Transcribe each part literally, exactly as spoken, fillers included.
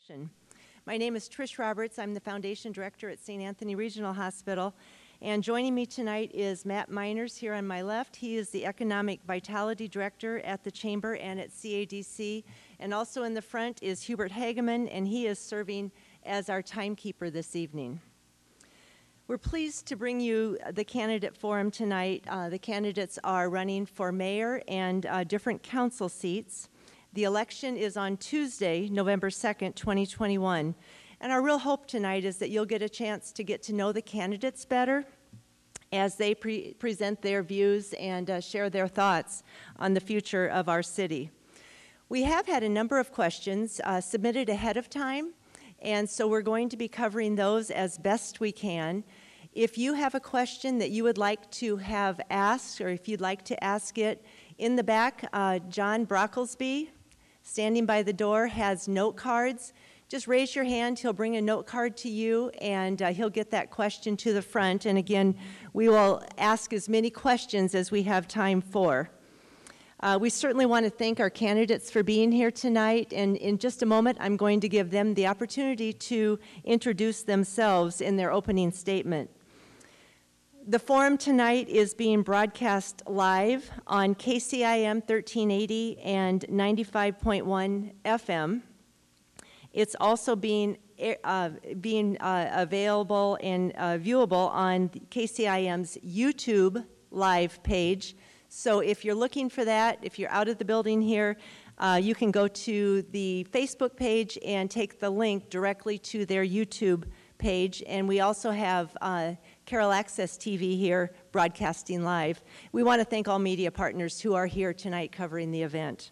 election. My name is Trish Roberts. I'm the Foundation Director at Saint Anthony Regional Hospital. And joining me tonight is Matt Miners here on my left. He is the Economic Vitality Director at the Chamber and at C A D C. And also in the front is Hubert Hageman, and he is serving as our timekeeper this evening. We're pleased to bring you the candidate forum tonight. Uh, the candidates are running for mayor and uh, different council seats. The election is on Tuesday, November second, twenty twenty-one. And our real hope tonight is that you'll get a chance to get to know the candidates better as they pre present their views and uh, share their thoughts on the future of our city. We have had a number of questions uh, submitted ahead of time, and so we're going to be covering those as best we can. If you have a question that you would like to have asked, or if you'd like to ask it, in the back, uh, John Brocklesby, standing by the door, has note cards. Just raise your hand, he'll bring a note card to you, and uh, he'll get that question to the front. And again, we will ask as many questions as we have time for. Uh, we certainly want to thank our candidates for being here tonight, and in just a moment, I'm going to give them the opportunity to introduce themselves in their opening statement. The forum tonight is being broadcast live on K C I M thirteen eighty and ninety-five point one F M. It's also being, uh, being uh, available and uh, viewable on K C I M's YouTube live page. So if you're looking for that, if you're out of the building here, uh, you can go to the Facebook page and take the link directly to their YouTube page. And we also have uh, Carroll Access T V here broadcasting live. We want to thank all media partners who are here tonight covering the event.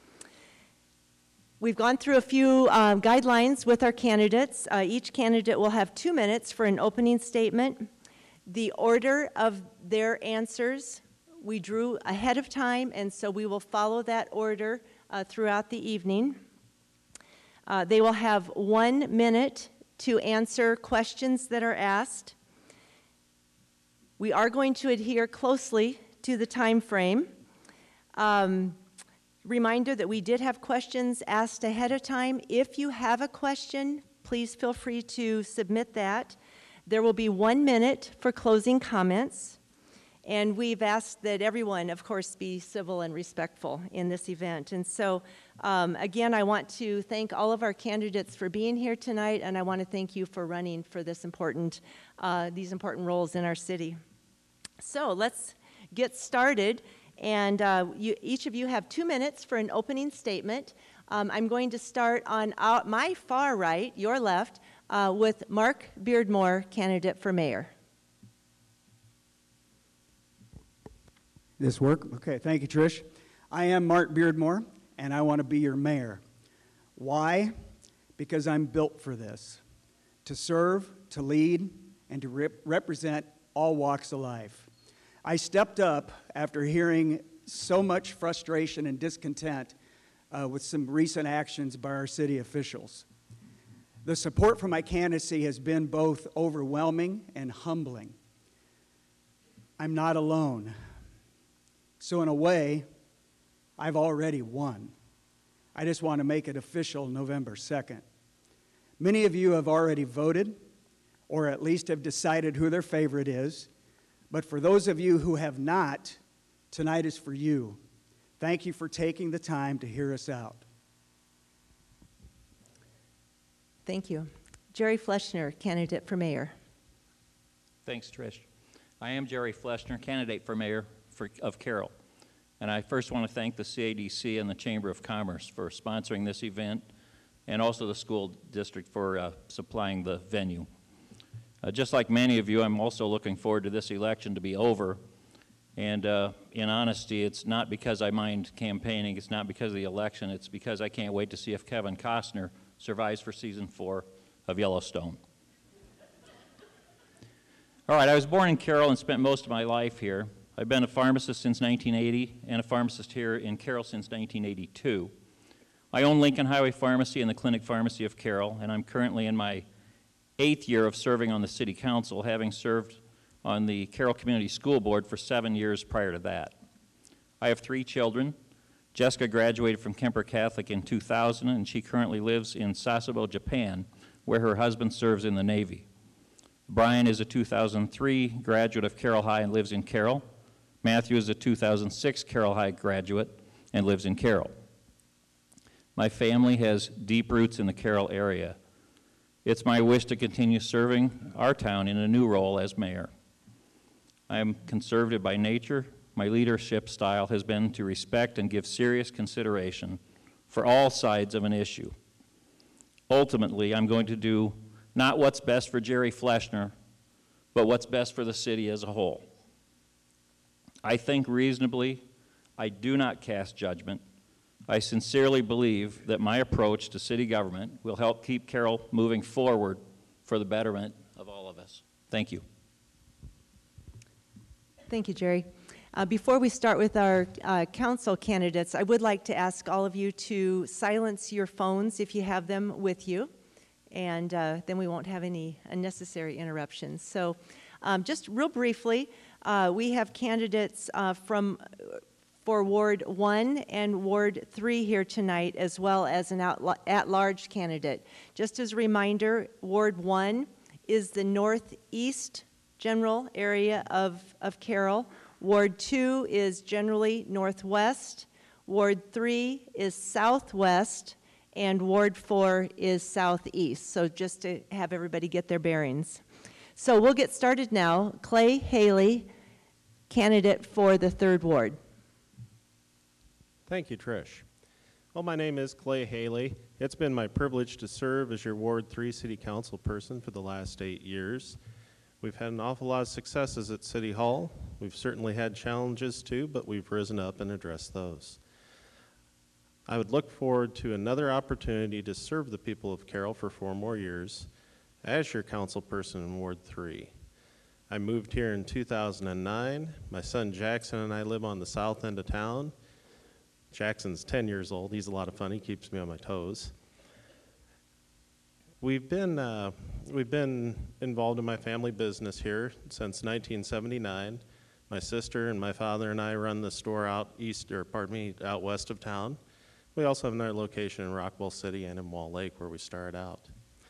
We've gone through a few uh, guidelines with our candidates. Uh, each candidate will have two minutes for an opening statement. The order of their answers we drew ahead of time, and so we will follow that order uh, throughout the evening. Uh, they will have one minute to answer questions that are asked. We are going to adhere closely to the time frame. Um, Reminder that we did have questions asked ahead of time. If you have a question, please feel free to submit that. There will be one minute for closing comments. And we've asked that everyone, of course, be civil and respectful in this event. And so, um, again, I want to thank all of our candidates for being here tonight, and I want to thank you for running for this important, uh, these important roles in our city. So let's get started. And uh, you, each of you have two minutes for an opening statement. Um, I'm going to start on our, my far right, your left, uh, with Mark Beardmore, candidate for mayor. This work? Okay, thank you, Trish. I am Mark Beardmore, and I want to be your mayor. Why? Because I'm built for this, to serve, to lead, and to rep represent all walks of life. I stepped up after hearing so much frustration and discontent uh, with some recent actions by our city officials. The support for my candidacy has been both overwhelming and humbling. I'm not alone. So in a way, I've already won. I just want to make it official November second. Many of you have already voted, or at least have decided who their favorite is. But for those of you who have not, tonight is for you. Thank you for taking the time to hear us out. Thank you. Jerry Fleschner, candidate for mayor. Thanks, Trish. I am Jerry Fleschner, candidate for mayor for, of Carroll. And I first want to thank the C A D C and the Chamber of Commerce for sponsoring this event, and also the school district for uh, supplying the venue. Uh, just like many of you, I'm also looking forward to this election to be over. And uh, in honesty, it's not because I mind campaigning, it's not because of the election, it's because I can't wait to see if Kevin Costner survives for season four of Yellowstone. All right, I was born in Carroll and spent most of my life here. I've been a pharmacist since nineteen eighty and a pharmacist here in Carroll since nineteen eighty-two. I own Lincoln Highway Pharmacy and the Clinic Pharmacy of Carroll, and I'm currently in my eighth year of serving on the City Council, having served on the Carroll Community School Board for seven years prior to that. I have three children, Jessica graduated from Kemper Catholic in two thousand, and she currently lives in Sasebo, Japan, where her husband serves in the Navy. Brian is a two thousand three graduate of Carroll High and lives in Carroll. Matthew is a two thousand six Carroll High graduate and lives in Carroll. My family has deep roots in the Carroll area. It's my wish to continue serving our town in a new role as mayor. I am conservative by nature. My leadership style has been to respect and give serious consideration for all sides of an issue. Ultimately, I'm going to do not what's best for Jerry Fleshner, but what's best for the city as a whole. I think reasonably. I do not cast judgment. I sincerely believe that my approach to city government will help keep Carroll moving forward for the betterment of all of us. Thank you. Thank you, Jerry. Uh, before we start with our uh, council candidates, I would like to ask all of you to silence your phones if you have them with you, and uh, then we won't have any unnecessary interruptions. So um, just real briefly, uh, we have candidates uh, from for Ward one and Ward three here tonight, as well as an at-large candidate. Just as a reminder, Ward one is the northeast general area of, of Carroll. Ward two is generally northwest. Ward three is southwest. And Ward four is southeast. So just to have everybody get their bearings. So we'll get started now. Clay Haley, candidate for the third ward. Thank you, Trish. Well, my name is Clay Haley. It's been my privilege to serve as your Ward three City Council person for the last eight years. We've had an awful lot of successes at City Hall. We've certainly had challenges too, but we've risen up and addressed those. I would look forward to another opportunity to serve the people of Carroll for four more years as your council person in Ward three. I moved here in two thousand nine. My son Jackson and I live on the south end of town. Jackson's ten years old. He's a lot of fun. He keeps me on my toes. We've been, uh, we've been involved in my family business here since nineteen seventy-nine. My sister and my father and I run the store out east, or pardon me, out west of town. We also have another location in Rockwell City and in Wall Lake where we started out.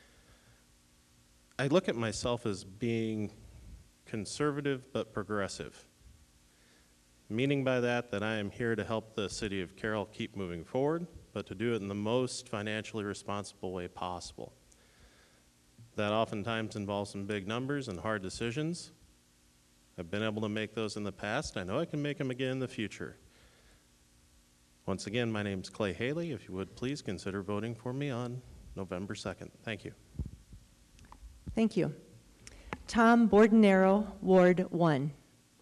I look at myself as being conservative but progressive. Meaning by that that I am here to help the city of Carroll keep moving forward, but to do it in the most financially responsible way possible. That oftentimes involves some big numbers and hard decisions. I've been able to make those in the past. I know I can make them again in the future. Once again, my name's Clay Haley. If you would please consider voting for me on November second. Thank you. Thank you. Tom Bordenero, Ward one.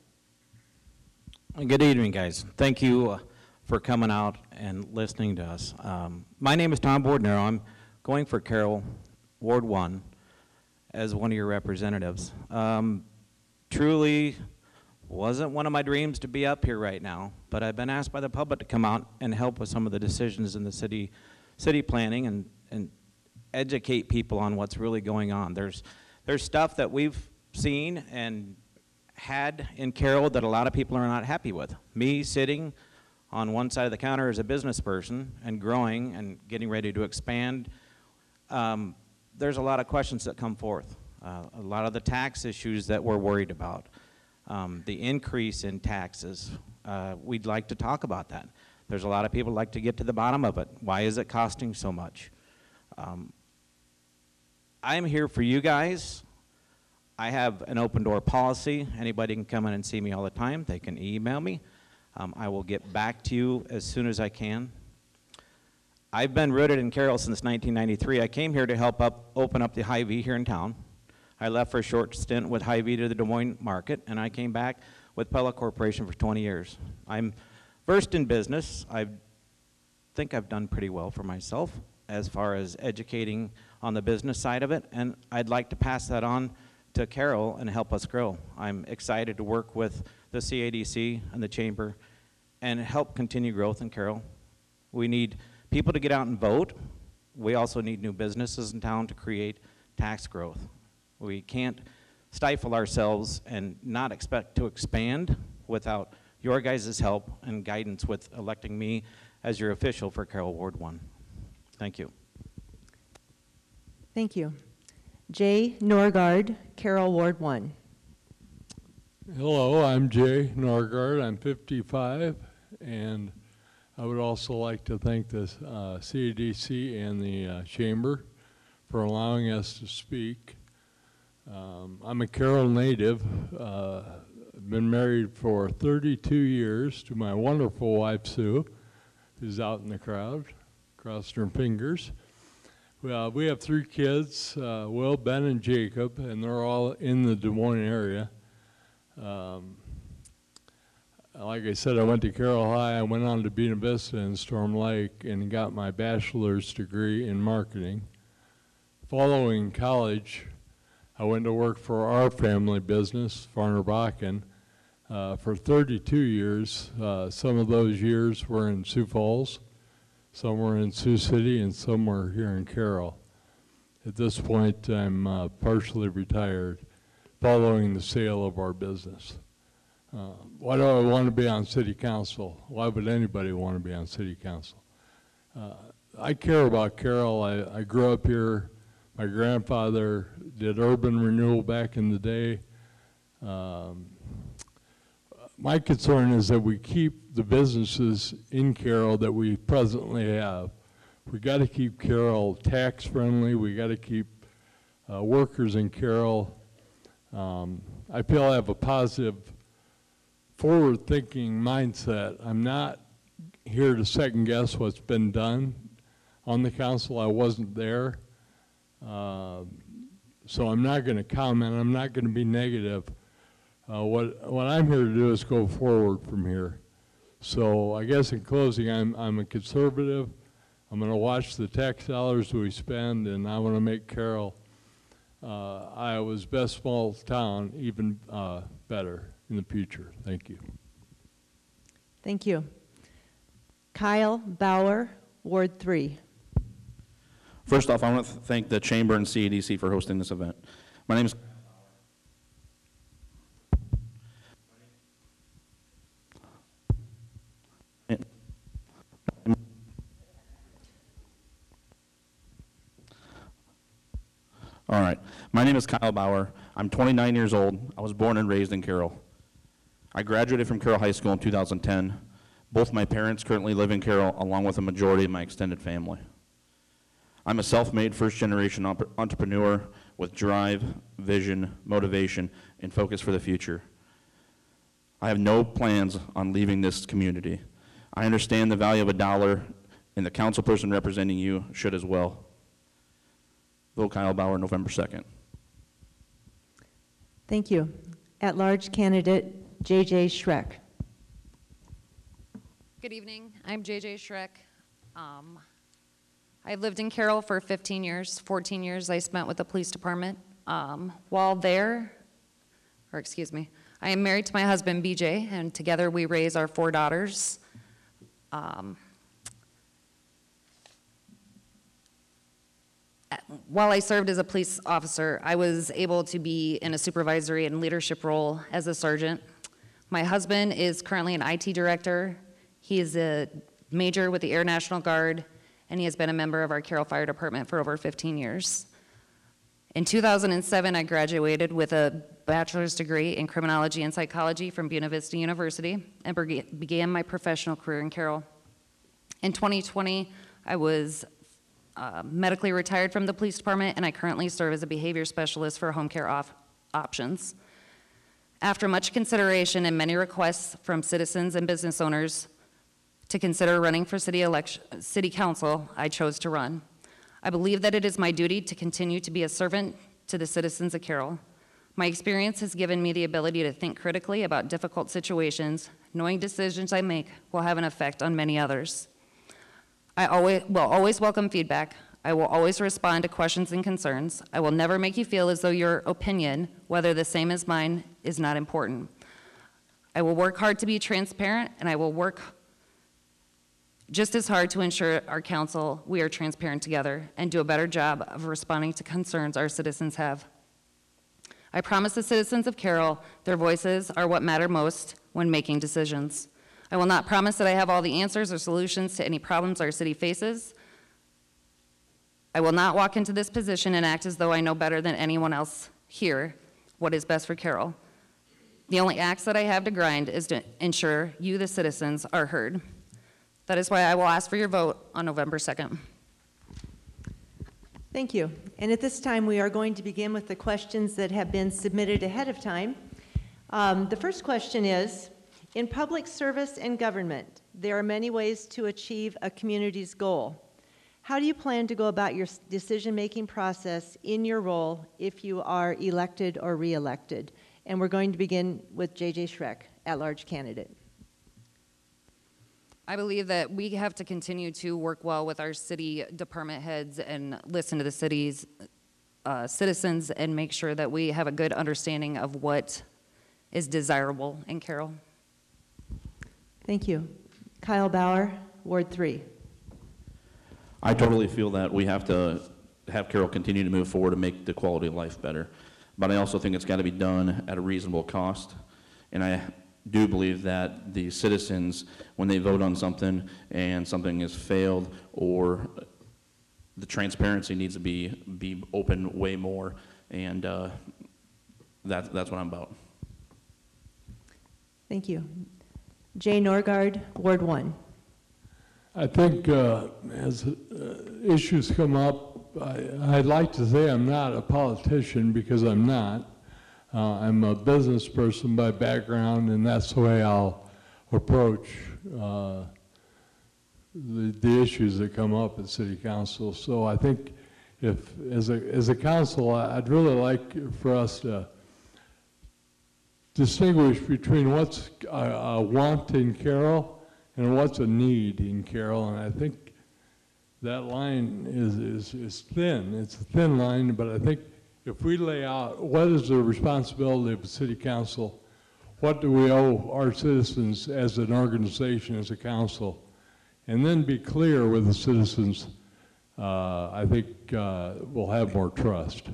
Good evening, guys. Thank you uh, for coming out and listening to us. Um, my name is Tom Bordenero. I'm going for Carroll, Ward one, as one of your representatives. Um, truly wasn't one of my dreams to be up here right now, but I've been asked by the public to come out and help with some of the decisions in the city, city planning and, and educate people on what's really going on. There's, there's stuff that we've seen and had in Carroll that a lot of people are not happy with. Me sitting on one side of the counter as a business person and growing and getting ready to expand, um, there's a lot of questions that come forth. Uh, a lot of the tax issues that we're worried about, um, the increase in taxes, uh, we'd like to talk about that. There's a lot of people like to get to the bottom of it. Why is it costing so much? Um, I'm here for you guys. I have an open door policy. Anybody can come in and see me all the time. They can email me. Um, I will get back to you as soon as I can. I've been rooted in Carroll since nineteen ninety-three. I came here to help up, open up the Hy-Vee here in town. I left for a short stint with Hy-Vee to the Des Moines market, and I came back with Pella Corporation for twenty years. I'm versed in business. I think I've done pretty well for myself as far as educating on the business side of it, and I'd like to pass that on to Carroll and help us grow. I'm excited to work with the C A D C and the Chamber and help continue growth in Carroll. We need people to get out and vote. We also need new businesses in town to create tax growth. We can't stifle ourselves and not expect to expand without your guys' help and guidance with electing me as your official for Carroll Ward one. Thank you. Thank you. Jay Norgard, Carroll Ward one. Hello, I'm Jay Norgard. I'm fifty-five, and I would also like to thank the uh, C A D C and the uh, Chamber for allowing us to speak. Um, I'm a Carroll native. Uh, been married for thirty-two years to my wonderful wife, Sue, who's out in the crowd, crossed her fingers. Well, we have three kids, uh, Will, Ben, and Jacob, and they're all in the Des Moines area. Um, like I said, I went to Carroll High. I went on to Buena Vista and Storm Lake and got my bachelor's degree in marketing. Following college, I went to work for our family business, Farner Bakken, uh, for thirty-two years. Uh, some of those years were in Sioux Falls, some were in Sioux City, and some were here in Carroll. At this point, I'm uh, partially retired, following the sale of our business. Uh, why do I want to be on city council? Why would anybody want to be on city council? Uh, I care about Carroll. I, I grew up here. My grandfather did urban renewal back in the day. Um, my concern is that we keep the businesses in Carroll that we presently have. We got to keep Carroll tax friendly. We got to keep uh, workers in Carroll. Um, I feel I have a positive, forward-thinking mindset. I'm not here to second-guess what's been done on the council. I wasn't there, uh, so I'm not going to comment. I'm not going to be negative. Uh, what what I'm here to do is go forward from here. So I guess in closing, I'm I'm a conservative. I'm going to watch the tax dollars we spend, and I want to make Carroll Uh, Iowa's best small town even uh, better in the future. Thank you. Thank you. Kyle Bauer, Ward three. First off, I want to thank the Chamber and C A D C for hosting this event. My name is All right. My name is Kyle Bauer. I'm twenty-nine years old. I was born and raised in Carroll. I graduated from Carroll High School in two thousand ten. Both my parents currently live in Carroll, along with a majority of my extended family. I'm a self-made first-generation entrepreneur with drive, vision, motivation, and focus for the future. I have no plans on leaving this community. I understand the value of a dollar, and the council person representing you should as well. Vote Kyle Bauer, November second. Thank you. At-large candidate J J Schreck. Good evening. I'm J J Schreck. Um, I've lived in Carroll for fifteen years. fourteen years I spent with the police department. Um, while there, or excuse me, I am married to my husband, B J, and together we raise our four daughters. Um, While I served as a police officer, I was able to be in a supervisory and leadership role as a sergeant. My husband is currently an I T director. He is a major with the Air National Guard, and he has been a member of our Carroll Fire Department for over fifteen years. In two thousand seven, I graduated with a bachelor's degree in criminology and psychology from Buena Vista University and began my professional career in Carroll. In twenty twenty, I was Uh, medically retired from the police department, and I currently serve as a behavior specialist for home care off options. After much consideration and many requests from citizens and business owners to consider running for city election, city council, I chose to run. I believe that it is my duty to continue to be a servant to the citizens of Carroll. My experience has given me the ability to think critically about difficult situations, knowing decisions I make will have an effect on many others. I always, will always welcome feedback. I will always respond to questions and concerns. I will never make you feel as though your opinion, whether the same as mine, is not important. I will work hard to be transparent, and I will work just as hard to ensure our council, we are transparent together, and do a better job of responding to concerns our citizens have. I promise the citizens of Carroll their voices are what matter most when making decisions. I will not promise that I have all the answers or solutions to any problems our city faces. I will not walk into this position and act as though I know better than anyone else here what is best for Carroll. The only axe that I have to grind is to ensure you, the citizens, are heard. That is why I will ask for your vote on November second. Thank you. And at this time, we are going to begin with the questions that have been submitted ahead of time. Um, the first question is, in public service and government, there are many ways to achieve a community's goal. How do you plan to go about your decision-making process in your role if you are elected or re-elected? And we're going to begin with J J Schreck, at-large candidate. I believe that we have to continue to work well with our city department heads and listen to the city's uh, citizens and make sure that we have a good understanding of what is desirable in Carroll. Thank you. Kyle Bauer, Ward three. I totally feel that we have to have Carroll continue to move forward and make the quality of life better. But I also think it's got to be done at a reasonable cost. And I do believe that the citizens, when they vote on something and something has failed, or the transparency needs to be be open way more, and uh, that, that's what I'm about. Thank you. Jay Norgard, Ward one. I think uh, as uh, issues come up, I, I'd like to say I'm not a politician because I'm not. Uh, I'm a business person by background, and that's the way I'll approach uh, the, the issues that come up at City Council. So I think if, as a, as a council, I'd really like for us to distinguish between what's a, a want in Carroll and what's a need in Carroll, and I think that line is, is, is thin. It's a thin line, but I think if we lay out what is the responsibility of the City Council, what do we owe our citizens as an organization, as a council, and then be clear with the citizens, uh, I think uh, we'll have more trust.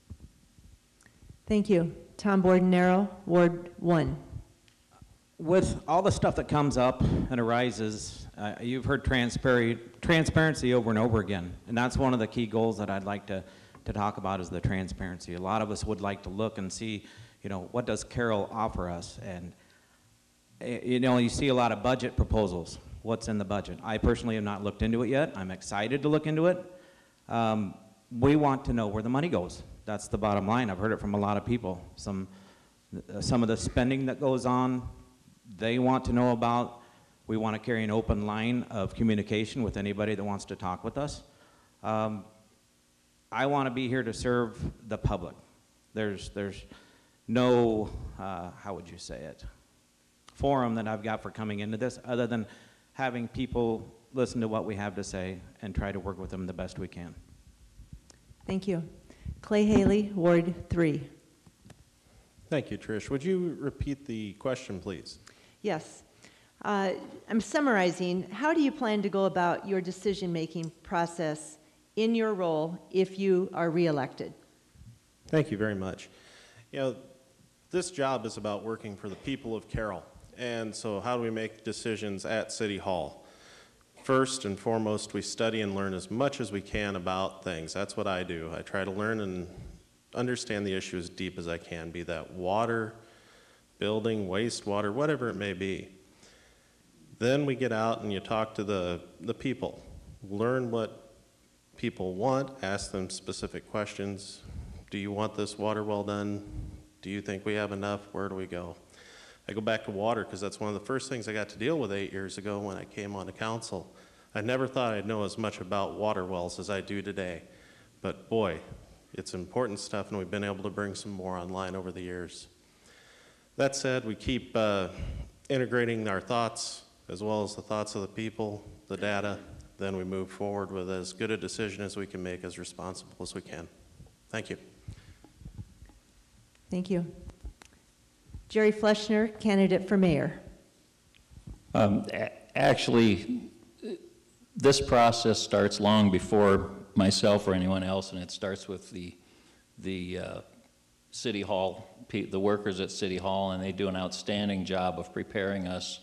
Thank you. Tom Bordenaro, Ward one. With all the stuff that comes up and arises, uh, you've heard transparency, transparency over and over again, and that's one of the key goals that I'd like to, to talk about is the transparency. A lot of us would like to look and see, you know, what does Carroll offer us? And, uh, you know, you see a lot of budget proposals. What's in the budget? I personally have not looked into it yet. I'm excited to look into it. Um, we want to know where the money goes. That's the bottom line. I've heard it from a lot of people. Some, uh, some of the spending that goes on, they want to know about. We want to carry an open line of communication with anybody that wants to talk with us. Um, I want to be here to serve the public. There's, there's no, uh, how would you say it, forum that I've got for coming into this other than having people listen to what we have to say and try to work with them the best we can. Thank you. Clay Haley, Ward three. Thank you, Trish. Would you repeat the question, please? Yes. Uh, I'm summarizing. How do you plan to go about your decision-making process in your role if you are reelected? Thank you very much. You know, this job is about working for the people of Carroll. And so how do we make decisions at City Hall? First and foremost, we study and learn as much as we can about things. That's what I do. I try to learn and understand the issue as deep as I can, be that water, building, wastewater, whatever it may be. Then we get out and you talk to the, the people, learn what people want, ask them specific questions. Do you want this water well done? Do you think we have enough? Where do we go? I go back to water because that's one of the first things I got to deal with eight years ago when I came on to council. I never thought I'd know as much about water wells as I do today. But boy, it's important stuff, and we've been able to bring some more online over the years. That said, we keep uh, integrating our thoughts as well as the thoughts of the people, the data, then we move forward with as good a decision as we can make, as responsible as we can. Thank you. Thank you. Jerry Fleschner, candidate for mayor. Um, a- actually, this process starts long before myself or anyone else, and it starts with the the uh, City Hall, the workers at City Hall, and they do an outstanding job of preparing us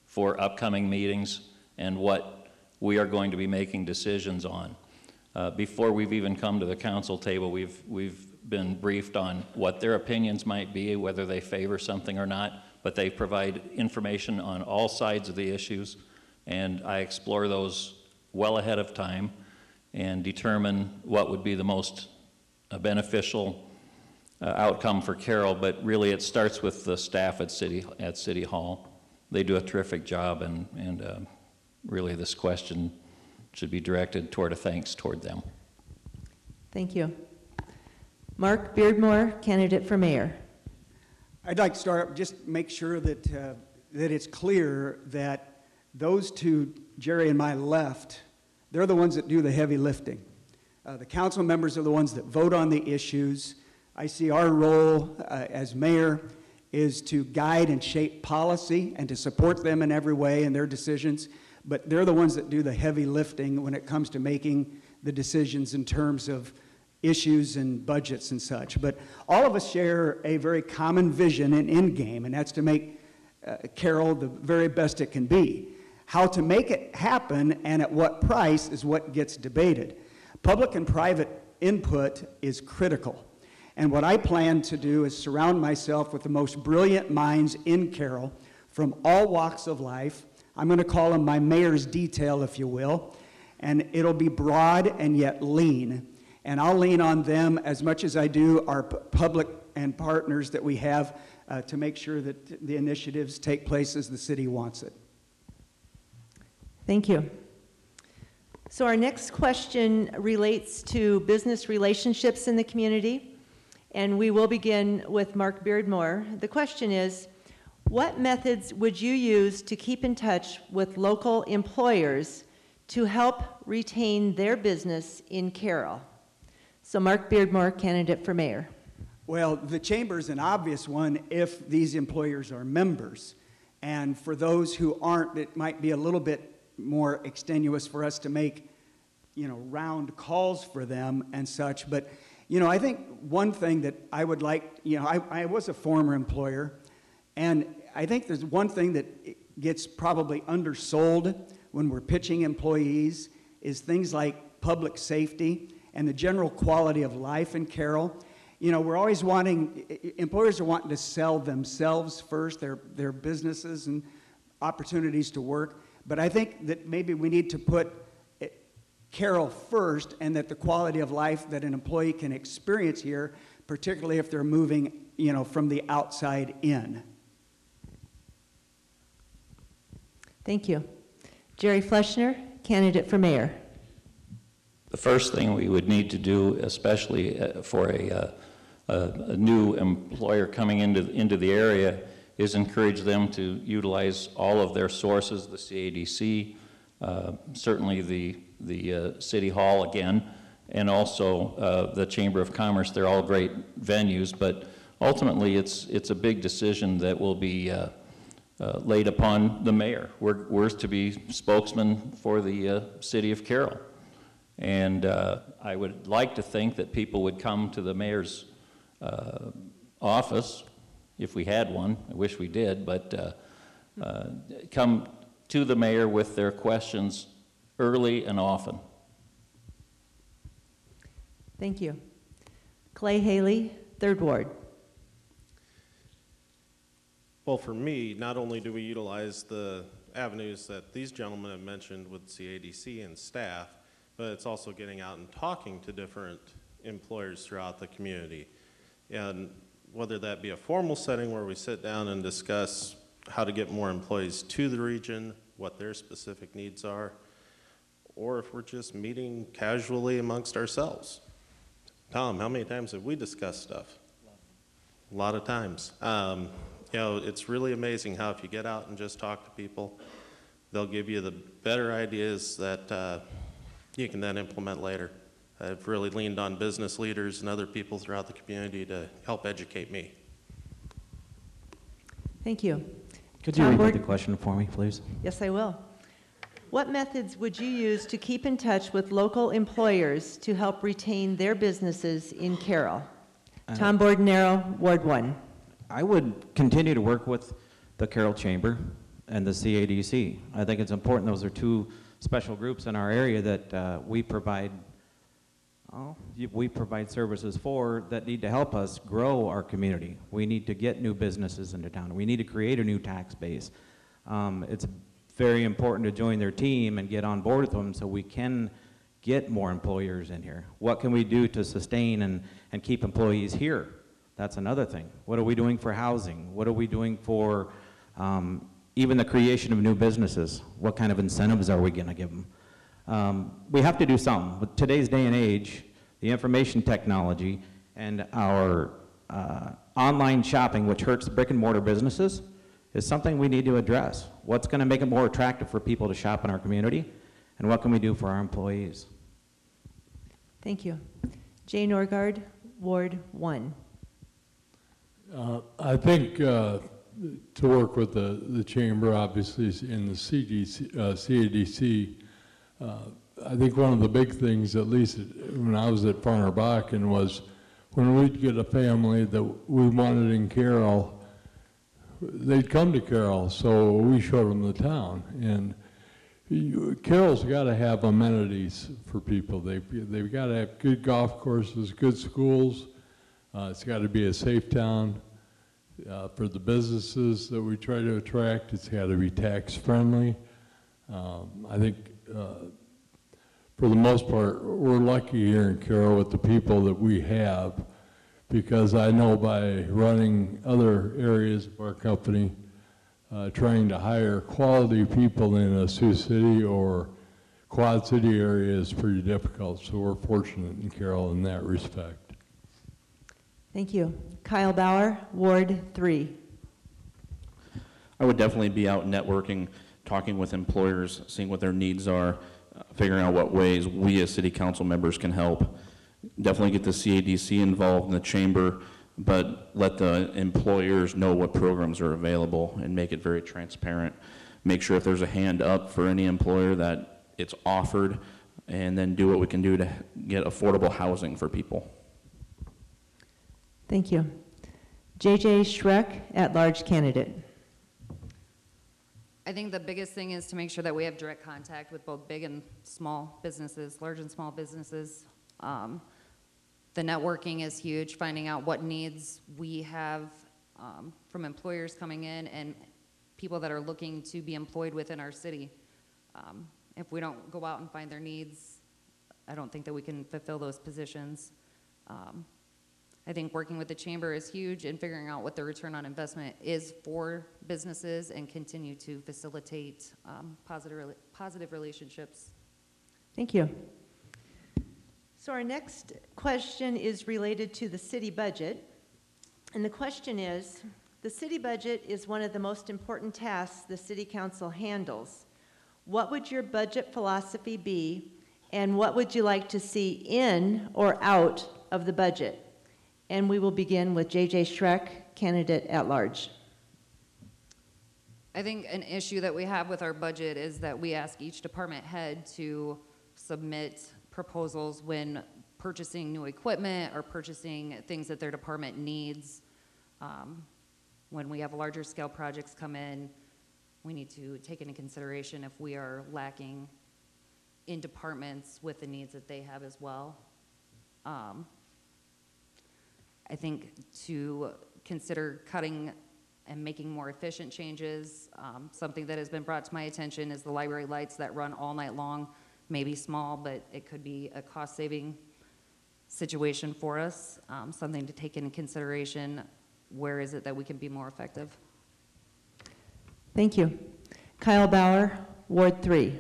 for upcoming meetings and what we are going to be making decisions on. Uh, before we've even come to the council table, we've, we've been briefed on what their opinions might be, whether they favor something or not, but they provide information on all sides of the issues, and I explore those well ahead of time and determine what would be the most uh, beneficial uh, outcome for Carroll. But really it starts with the staff at City, at City Hall. They do a terrific job, and, and uh, really this question should be directed toward a thanks toward them. Thank you. Mark Beardmore, candidate for mayor. I'd like to start, just make sure that, uh, that it's clear that those to Jerry and my left, they're the ones that do the heavy lifting. Uh, the council members are the ones that vote on the issues. I see our role uh, as mayor is to guide and shape policy and to support them in every way in their decisions, but they're the ones that do the heavy lifting when it comes to making the decisions in terms of issues and budgets and such. But all of us share a very common vision and end game, and that's to make uh, Carroll the very best it can be. How to make it happen and at what price is what gets debated. Public and private input is critical. And what I plan to do is surround myself with the most brilliant minds in Carroll from all walks of life. I'm going to call them my mayor's detail, if you will. And it'll be broad and yet lean. And I'll lean on them as much as I do our p- public and partners that we have uh, to make sure that the initiatives take place as the city wants it. Thank you. So our next question relates to business relationships in the community, and we will begin with Mark Beardmore. The question is, what methods would you use to keep in touch with local employers to help retain their business in Carroll? So Mark Beardmore, candidate for mayor. Well, the chamber is an obvious one if these employers are members. And for those who aren't, it might be a little bit more extenuous for us to make, you know, round calls for them and such. But, you know, I think one thing that I would like, you know, I, I was a former employer, and I think there's one thing that gets probably undersold when we're pitching employees is things like public safety and the general quality of life in Carroll. You know, we're always wanting, employers are wanting to sell themselves first, their, their businesses and opportunities to work. But I think that maybe we need to put Carroll first, and that the quality of life that an employee can experience here, particularly if they're moving, you know, from the outside in. Thank you. Jerry Fleschner, candidate for mayor. The first thing we would need to do, especially uh, for a, uh, a, a new employer coming into, into the area, is encourage them to utilize all of their sources, the C A D C, uh, certainly the, the uh, City Hall again, and also uh, the Chamber of Commerce. They're all great venues, but ultimately it's, it's a big decision that will be uh, uh, laid upon the mayor. We're, we're to be spokesman for the uh, city of Carroll. And uh, I would like to think that people would come to the mayor's uh, office, if we had one. I wish we did, but uh, uh, come to the mayor with their questions early and often. Thank you. Clay Haley, Third Ward. Well, for me, not only do we utilize the avenues that these gentlemen have mentioned with C A D C and staff, but it's also getting out and talking to different employers throughout the community. And whether that be a formal setting where we sit down and discuss how to get more employees to the region, what their specific needs are, or if we're just meeting casually amongst ourselves. Tom, how many times have we discussed stuff? A lot of times. Um, you know, it's really amazing how if you get out and just talk to people, they'll give you the better ideas that uh, you can then implement later. I've really leaned on business leaders and other people throughout the community to help educate me. Thank you. Could you Tom repeat Board- the question for me, please? Yes, I will. What methods would you use to keep in touch with local employers to help retain their businesses in Carroll? Uh, Tom Bordenaro, Ward one. I would continue to work with the Carroll Chamber and the C A D C. I think it's important. Those are two special groups in our area that uh, we provide oh, we provide services for that need to help us grow our community. We need to get new businesses into town. We need to create a new tax base. Um, it's very important to join their team and get on board with them so we can get more employers in here. What can we do to sustain and, and keep employees here? That's another thing. What are we doing for housing? What are we doing for um, even the creation of new businesses? What kind of incentives are we going to give them? Um, we have to do something. With today's day and age, the information technology and our uh, online shopping, which hurts the brick and mortar businesses, is something we need to address. What's going to make it more attractive for people to shop in our community? And what can we do for our employees? Thank you. Jay Norgard, Ward one. Uh, I think uh, to work with the, the chamber, obviously, in the C D C, uh, C A D C, uh, I think one of the big things, at least when I was at Farner Bakken, was when we'd get a family that we wanted in Carroll, they'd come to Carroll, so we showed them the town. And you, Carroll's got to have amenities for people. They, they've got to have good golf courses, good schools. Uh, it's got to be a safe town. Uh, for the businesses that we try to attract, it's got to be tax friendly. Um, I think uh, for the most part, we're lucky here in Carroll with the people that we have, because I know by running other areas of our company, uh, trying to hire quality people in a Sioux City or Quad City area is pretty difficult. So we're fortunate in Carroll in that respect. Thank you. Kyle Bauer, Ward three. I would definitely be out networking, talking with employers, seeing what their needs are, uh, figuring out what ways we as city council members can help. Definitely get the C A D C involved in the chamber, but let the employers know what programs are available and make it very transparent. Make sure if there's a hand up for any employer that it's offered, and then do what we can do to get affordable housing for people. Thank you. J J Schreck, at-large candidate. I think the biggest thing is to make sure that we have direct contact with both big and small businesses, large and small businesses. Um, the networking is huge, finding out what needs we have um, from employers coming in and people that are looking to be employed within our city. Um, if we don't go out and find their needs, I don't think that we can fulfill those positions. Um, I think working with the chamber is huge, and figuring out what the return on investment is for businesses and continue to facilitate um, positive, positive relationships. Thank you. So our next question is related to the city budget. And the question is, the city budget is one of the most important tasks the city council handles. What would your budget philosophy be, and what would you like to see in or out of the budget? And we will begin with J J Schreck, candidate at large. I think an issue that we have with our budget is that we ask each department head to submit proposals when purchasing new equipment or purchasing things that their department needs. Um, when we have larger scale projects come in, we need to take into consideration if we are lacking in departments with the needs that they have as well. Um, I think to consider cutting and making more efficient changes. Um, something that has been brought to my attention is the library lights that run all night long. Maybe small, but it could be a cost-saving situation for us. Um, something to take into consideration. Where is it that we can be more effective? Thank you. Kyle Bauer, Ward three.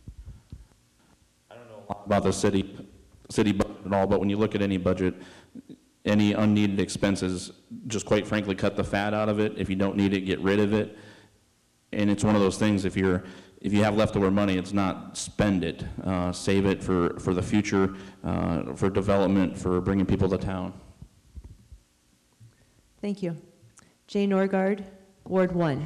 I don't know a lot about the city, city budget and all, but when you look at any budget, any unneeded expenses, just quite frankly, cut the fat out of it. If you don't need it, get rid of it. And it's one of those things, if you're, if you have leftover money, it's not spend it. Uh, save it for, for the future, uh, for development, for bringing people to town. Thank you. Jay Norgard, Ward one.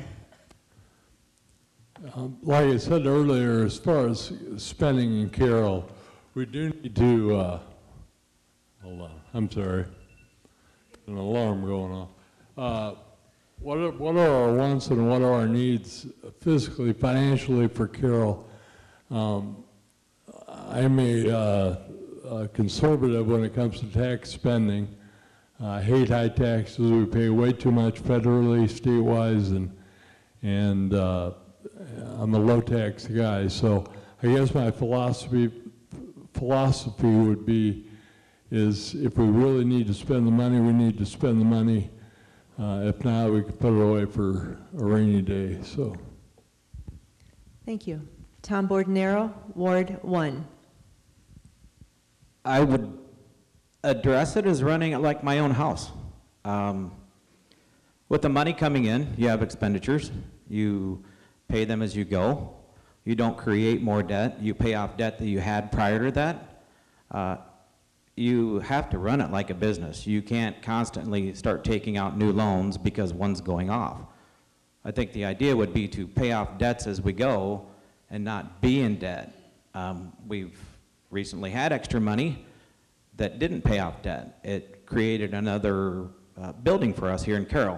Um, like I said earlier, as far as spending in Carroll, we do need to, uh, hold on, I'm sorry, an alarm going off. Uh, What are, what are our wants and what are our needs physically, financially for Carroll? Um, I'm a, uh, a conservative when it comes to tax spending. I hate high taxes. We pay way too much federally, state-wise, and and uh, I'm a low tax guy. So I guess my philosophy philosophy would be is if we really need to spend the money, we need to spend the money. Uh, if not, we could put it away for a rainy day. So. Thank you. Tom Bordenero, Ward one. I would address it as running it like my own house. Um, with the money coming in, you have expenditures. You pay them as you go. You don't create more debt. You pay off debt that you had prior to that. Uh, you have to run it like a business. You can't constantly start taking out new loans because one's going off. I think the idea would be to pay off debts as we go and not be in debt. Um, we've recently had extra money that didn't pay off debt. It created another uh, building for us here in Carroll.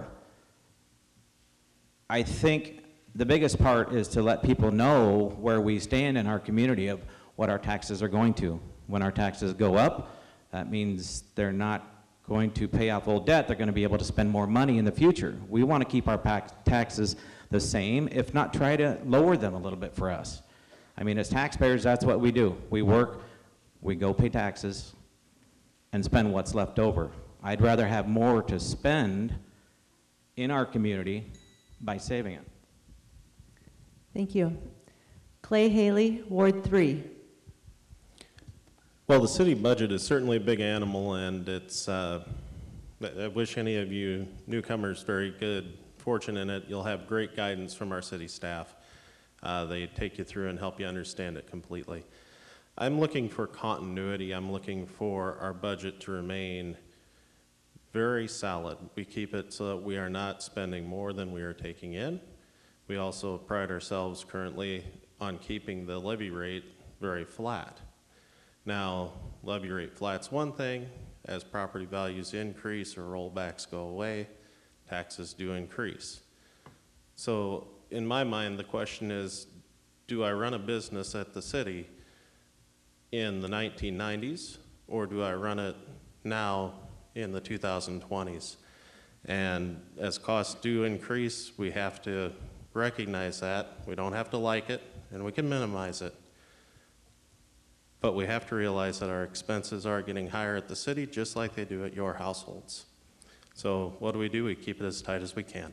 I think the biggest part is to let people know where we stand in our community of what our taxes are going to. When our taxes go up, that means they're not going to pay off old debt. They're going to be able to spend more money in the future. We want to keep our taxes the same, if not try to lower them a little bit for us. I mean, as taxpayers, that's what we do. We work, we go pay taxes, and spend what's left over. I'd rather have more to spend in our community by saving it. Thank you. Clay Haley, Ward three. Well, the city budget is certainly a big animal, and it's, uh, I wish any of you newcomers very good fortune in it. You'll have great guidance from our city staff. Uh, they take you through and help you understand it completely. I'm looking for continuity. I'm looking for our budget to remain very solid. We keep it so that we are not spending more than we are taking in. We also pride ourselves currently on keeping the levy rate very flat. Now, levy rate flat's one thing. As property values increase or rollbacks go away, taxes do increase. So in my mind, the question is, do I run a business at the city in the nineteen nineties, or do I run it now in the two thousand twenties? And as costs do increase, we have to recognize that. We don't have to like it, and we can minimize it. But we have to realize that our expenses are getting higher at the city, just like they do at your households. So what do we do? We keep it as tight as we can.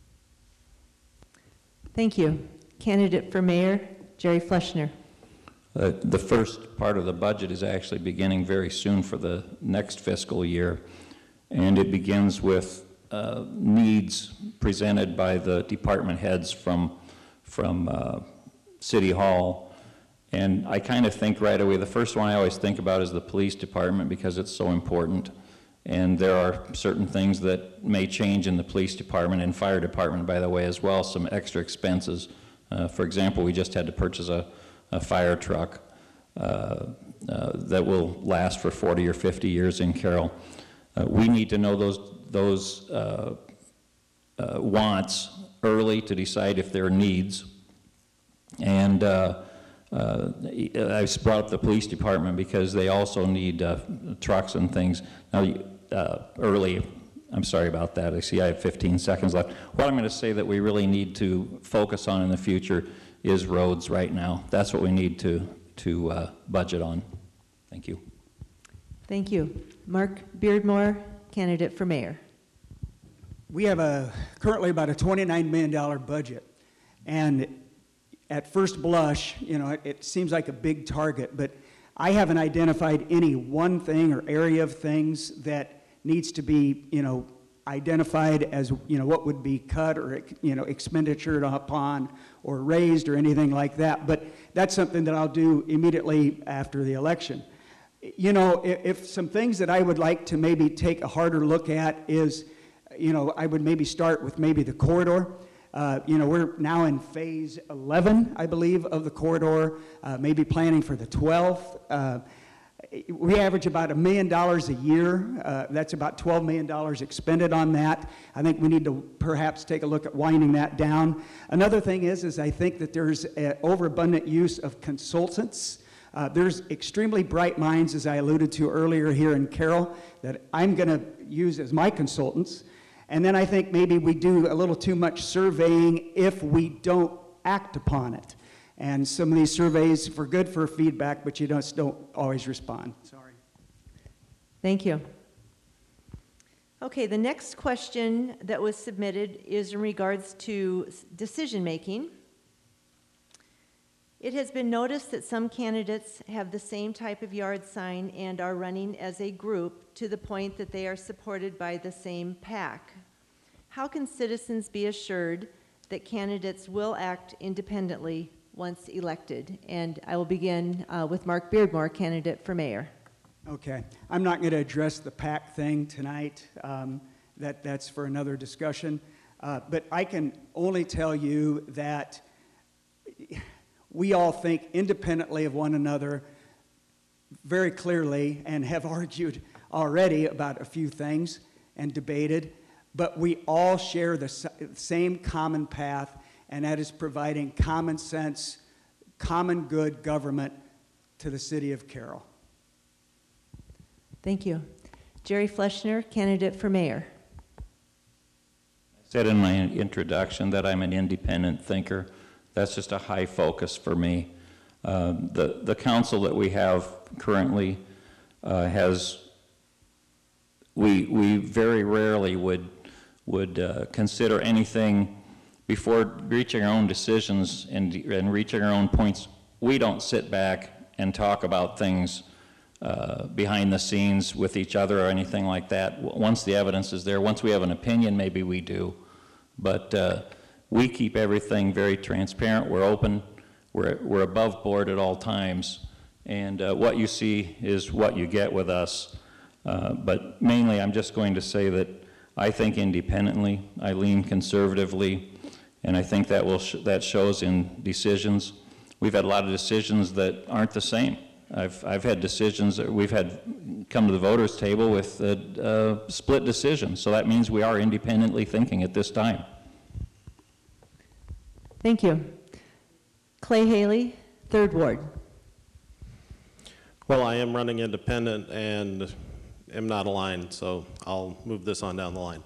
Thank you. Candidate for mayor, Jerry Fleschner. Uh, the first part of the budget is actually beginning very soon for the next fiscal year, and it begins with uh, needs presented by the department heads from, from uh, City Hall. And I kind of think right away, the first one I always think about is the police department because it's so important. And there are certain things that may change in the police department and fire department, by the way, as well, some extra expenses. Uh, for example, we just had to purchase a, a fire truck uh, uh, that will last for forty or fifty years in Carroll. Uh, we need to know those, those uh, uh, wants early to decide if there are needs. And uh, Uh, I brought up the police department because they also need uh, trucks and things. Now, uh, early, I'm sorry about that. I see I have fifteen seconds left. What I'm going to say that we really need to focus on in the future is roads right now. That's what we need to, to uh, budget on. Thank you. Thank you. Mark Beardmore, candidate for mayor. We have a currently about a twenty-nine million dollar budget, and at first blush, you know, it, it seems like a big target, but I haven't identified any one thing or area of things that needs to be, you know, identified as, you know, what would be cut or, you know, expenditured upon or raised or anything like that. But that's something that I'll do immediately after the election. You know, if, if some things that I would like to maybe take a harder look at is, you know, I would maybe start with maybe the corridor. Uh, you know, we're now in phase eleven, I believe, of the corridor, uh, maybe planning for the twelfth. Uh, we average about a million dollars a year. Uh, that's about twelve million dollars expended on that. I think we need to perhaps take a look at winding that down. Another thing is, is I think that there's a overabundant use of consultants. Uh, there's extremely bright minds, as I alluded to earlier here in Carroll, that I'm going to use as my consultants. And then I think maybe we do a little too much surveying if we don't act upon it. And some of these surveys are good for feedback, but you just don't always respond. Sorry. Thank you. Okay, the next question that was submitted is in regards to s- decision-making. It has been noticed that some candidates have the same type of yard sign and are running as a group to the point that they are supported by the same PAC. How can citizens be assured that candidates will act independently once elected? And I will begin uh, with Mark Beardmore, candidate for mayor. Okay. I'm not going to address the PAC thing tonight. Um, that, that's for another discussion. Uh, but I can only tell you that we all think independently of one another very clearly and have argued already about a few things and debated, but we all share the same common path, and that is providing common sense, common good government to the city of Carroll. Thank you. Jerry Fleschner, candidate for mayor. I said in my introduction that I'm an independent thinker. That's just a high focus for me. Uh, the, the council that we have currently uh, has, we, we very rarely would, would uh, consider anything before reaching our own decisions and, and reaching our own points. We don't sit back and talk about things uh, behind the scenes with each other or anything like that. Once the evidence is there, once we have an opinion, maybe we do. But uh, we keep everything very transparent. We're open. We're, we're above board at all times. And uh, what you see is what you get with us. Uh, but mainly, I'm just going to say that I think independently. I lean conservatively. And I think that, will sh that shows in decisions. We've had a lot of decisions that aren't the same. I've, I've had decisions that we've had come to the voters' table with a, a split decision. So that means we are independently thinking at this time. Thank you. Clay Haley, third Ward. Well, I am running independent and am not aligned, so I'll move this on down the line.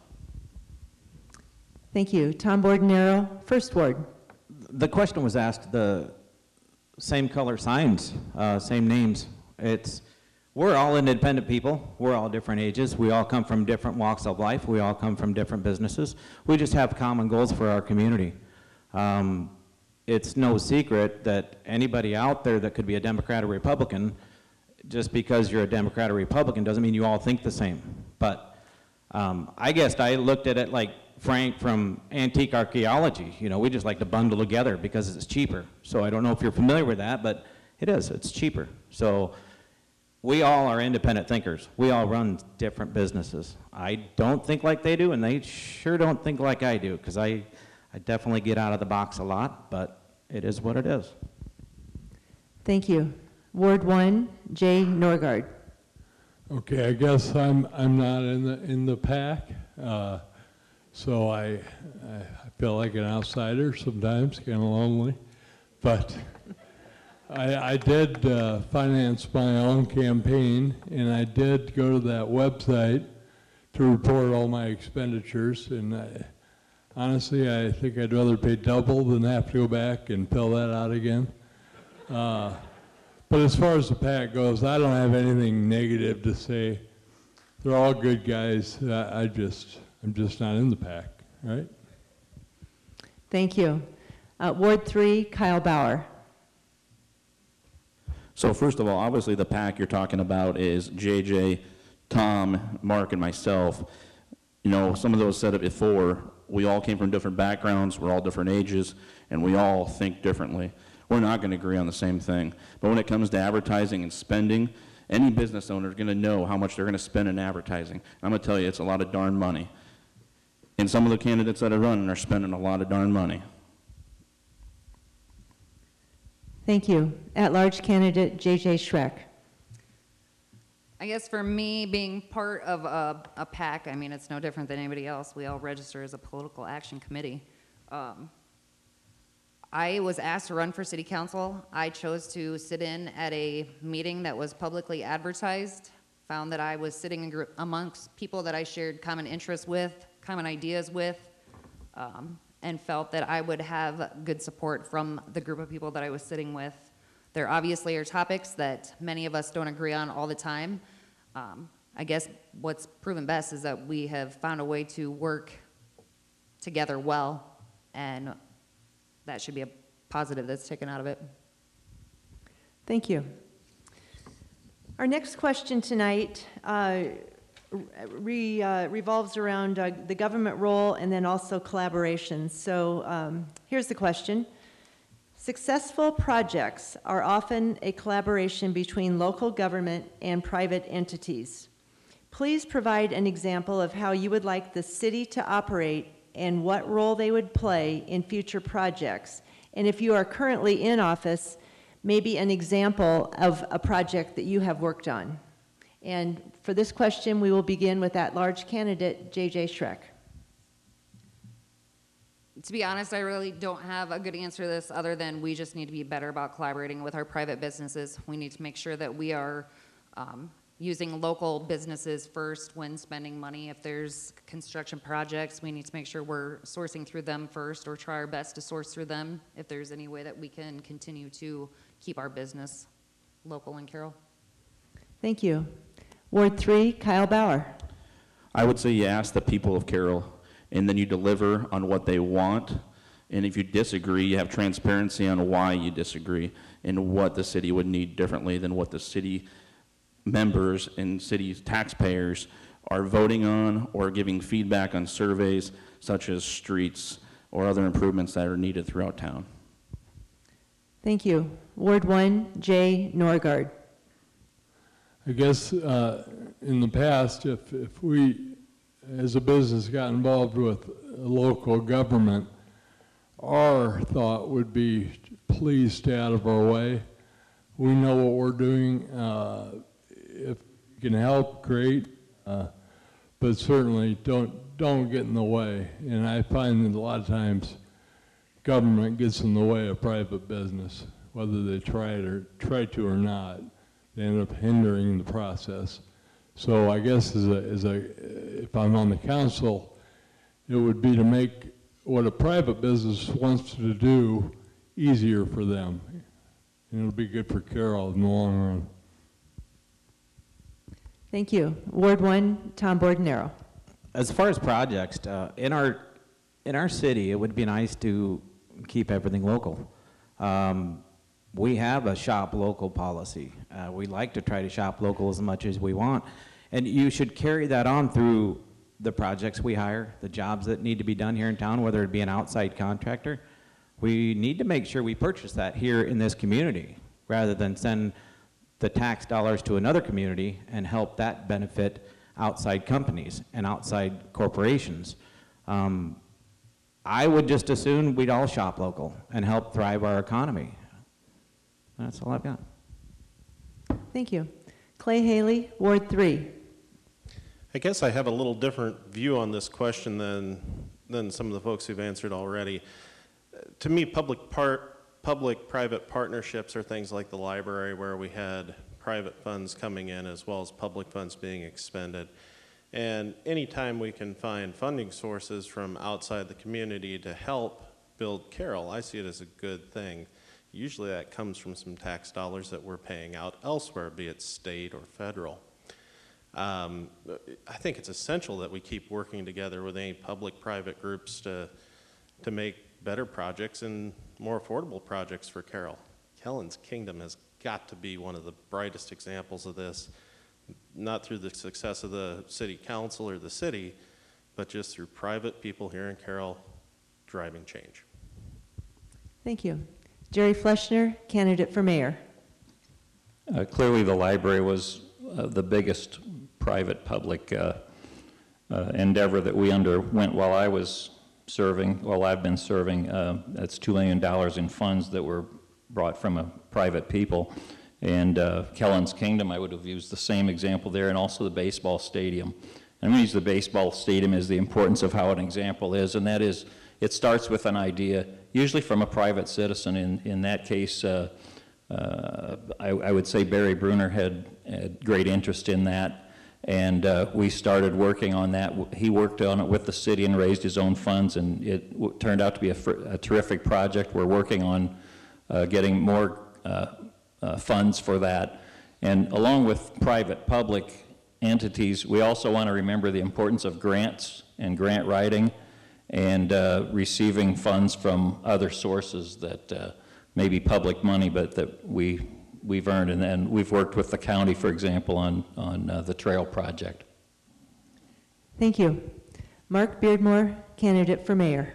Thank you. Tom Bordenero, first Ward. The question was asked, the same color signs, uh, same names. It's, we're all independent people. We're all different ages. We all come from different walks of life. We all come from different businesses. We just have common goals for our community. Um, it's no secret that anybody out there that could be a Democrat or Republican, just because you're a Democrat or Republican doesn't mean you all think the same. But um, I guess I looked at it like Frank from Antique Archaeology. You know, we just like to bundle together because it's cheaper. So I don't know if you're familiar with that, but it is. It's cheaper. So we all are independent thinkers. We all run different businesses. I don't think like they do, and they sure don't think like I do, because I, I definitely get out of the box a lot, but it is what it is. Thank you. Ward one, Jay Norgard. Okay, I guess I'm I'm not in the in the pack, uh, so I I feel like an outsider sometimes, kind of lonely, but I I did uh, finance my own campaign, and I did go to that website to report all my expenditures, and I, honestly, I think I'd rather pay double than have to go back and fill that out again. Uh, But as far as the PAC goes, I don't have anything negative to say. They're all good guys. I, I just, I'm just not in the PAC, right? Thank you. Uh, Ward three, Kyle Bauer. So first of all, obviously the PAC you're talking about is J J, Tom, Mark, and myself. You know, some of those said it before. We all came from different backgrounds. We're all different ages, and we all think differently. We're not going to agree on the same thing. But when it comes to advertising and spending, any business owner is going to know how much they're going to spend in advertising. I'm going to tell you, it's a lot of darn money. And some of the candidates that are running are spending a lot of darn money. Thank you. At-large candidate J J Schreck. I guess for me, being part of a, a PAC, I mean, it's no different than anybody else. We all register as a political action committee. Um, I was asked to run for city council. I chose to sit in at a meeting that was publicly advertised, found that I was sitting in group amongst people that I shared common interests with, common ideas with, um, and felt that I would have good support from the group of people that I was sitting with. There obviously are topics that many of us don't agree on all the time. Um, I guess what's proven best is that we have found a way to work together well, and that should be a positive that's taken out of it. Thank you. Our next question tonight uh, re, uh, revolves around uh, the government role and then also collaboration. So um, here's the question. Successful projects are often a collaboration between local government and private entities. Please provide an example of how you would like the city to operate and what role they would play in future projects. And if you are currently in office, maybe an example of a project that you have worked on. And for this question, we will begin with at-large candidate J J Schreck. To be honest, I really don't have a good answer to this other than we just need to be better about collaborating with our private businesses. We need to make sure that we are um, using local businesses first when spending money. If there's construction projects, we need to make sure we're sourcing through them first, or try our best to source through them if there's any way that we can continue to keep our business local in Carroll. Thank you. Ward three, Kyle Bauer. I would say you ask the people of Carroll, and then you deliver on what they want. And if you disagree, you have transparency on why you disagree and what the city would need differently than what the city members and city taxpayers are voting on or giving feedback on surveys such as streets or other improvements that are needed throughout town. Thank you. Ward one, Jay Norgard. I guess uh, in the past, if, if we as a business got involved with local government, our thought would be, please stay out of our way. We know what we're doing. Uh, if you can help, great, uh, but certainly don't don't get in the way. And I find that a lot of times government gets in the way of private business, whether they try it or try to or not. They end up hindering the process. So I guess as a, as a, if I'm on the council, it would be to make what a private business wants to do easier for them. And it'll be good for Carroll in the long run. Thank you. Ward one, Tom Bordenero. As far as projects, uh, in our in our city, it would be nice to keep everything local. Um, we have a shop local policy. Uh, we like to try to shop local as much as we want, and you should carry that on through the projects we hire, the jobs that need to be done here in town, whether it be an outside contractor. We need to make sure we purchase that here in this community, rather than send the tax dollars to another community and help that benefit outside companies and outside corporations. Um, I would just assume we'd all shop local and help thrive our economy. That's all I've got. Thank you. Clay Haley, Ward three. I guess I have a little different view on this question than, than some of the folks who've answered already. To me, public part, public-private partnerships are things like the library, where we had private funds coming in as well as public funds being expended. And anytime we can find funding sources from outside the community to help build Carroll, I see it as a good thing. Usually that comes from some tax dollars that we're paying out elsewhere, be it state or federal. Um, I think it's essential that we keep working together with any public-private groups to, to make better projects and more affordable projects for Carroll. Kellen's Kingdom has got to be one of the brightest examples of this, not through the success of the city council or the city, but just through private people here in Carroll driving change. Thank you. Jerry Fleshner, candidate for mayor. Uh, clearly, the library was uh, the biggest private-public uh, uh, endeavor that we underwent while I was serving, while I've been serving. Uh, that's two million dollars in funds that were brought from a private people. And uh, Kellen's Kingdom, I would have used the same example there, and also the baseball stadium. I'm going to use the baseball stadium as the importance of how an example is, and that is, it starts with an idea, usually from a private citizen. In, in that case, uh, uh, I, I would say Barry Bruner had, had great interest in that, and uh, we started working on that. He worked on it with the city and raised his own funds, and it w turned out to be a, a terrific project. We're working on uh, getting more uh, uh, funds for that. And along with private-public entities, we also want to remember the importance of grants and grant writing, and uh, receiving funds from other sources that uh, may be public money, but that we, we've earned. And then we've worked with the county, for example, on, on uh, the trail project. Thank you. Mark Beardmore, candidate for mayor.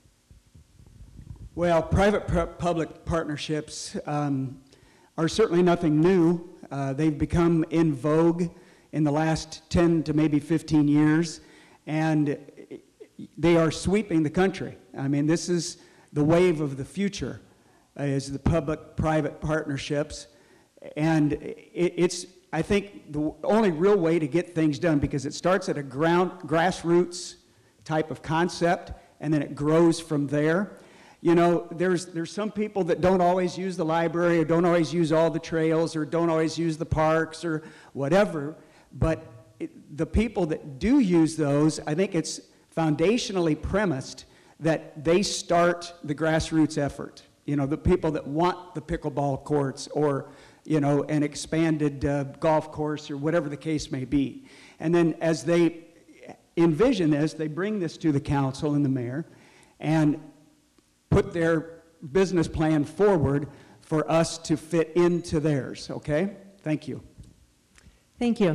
Well, private-public partnerships um, are certainly nothing new. Uh, they've become in vogue in the last ten to maybe fifteen years, and they are sweeping the country. I mean, this is the wave of the future, uh, is the public-private partnerships. And it, it's, I think, the only real way to get things done, because it starts at a ground, grassroots type of concept, and then it grows from there. You know, there's, there's some people that don't always use the library, or don't always use all the trails, or don't always use the parks, or whatever, but it, the people that do use those, I think it's foundationally premised that they start the grassroots effort. You know, the people that want the pickleball courts, or, you know, an expanded uh, golf course, or whatever the case may be. And then as they envision this, they bring this to the council and the mayor and put their business plan forward for us to fit into theirs, okay? Thank you. Thank you.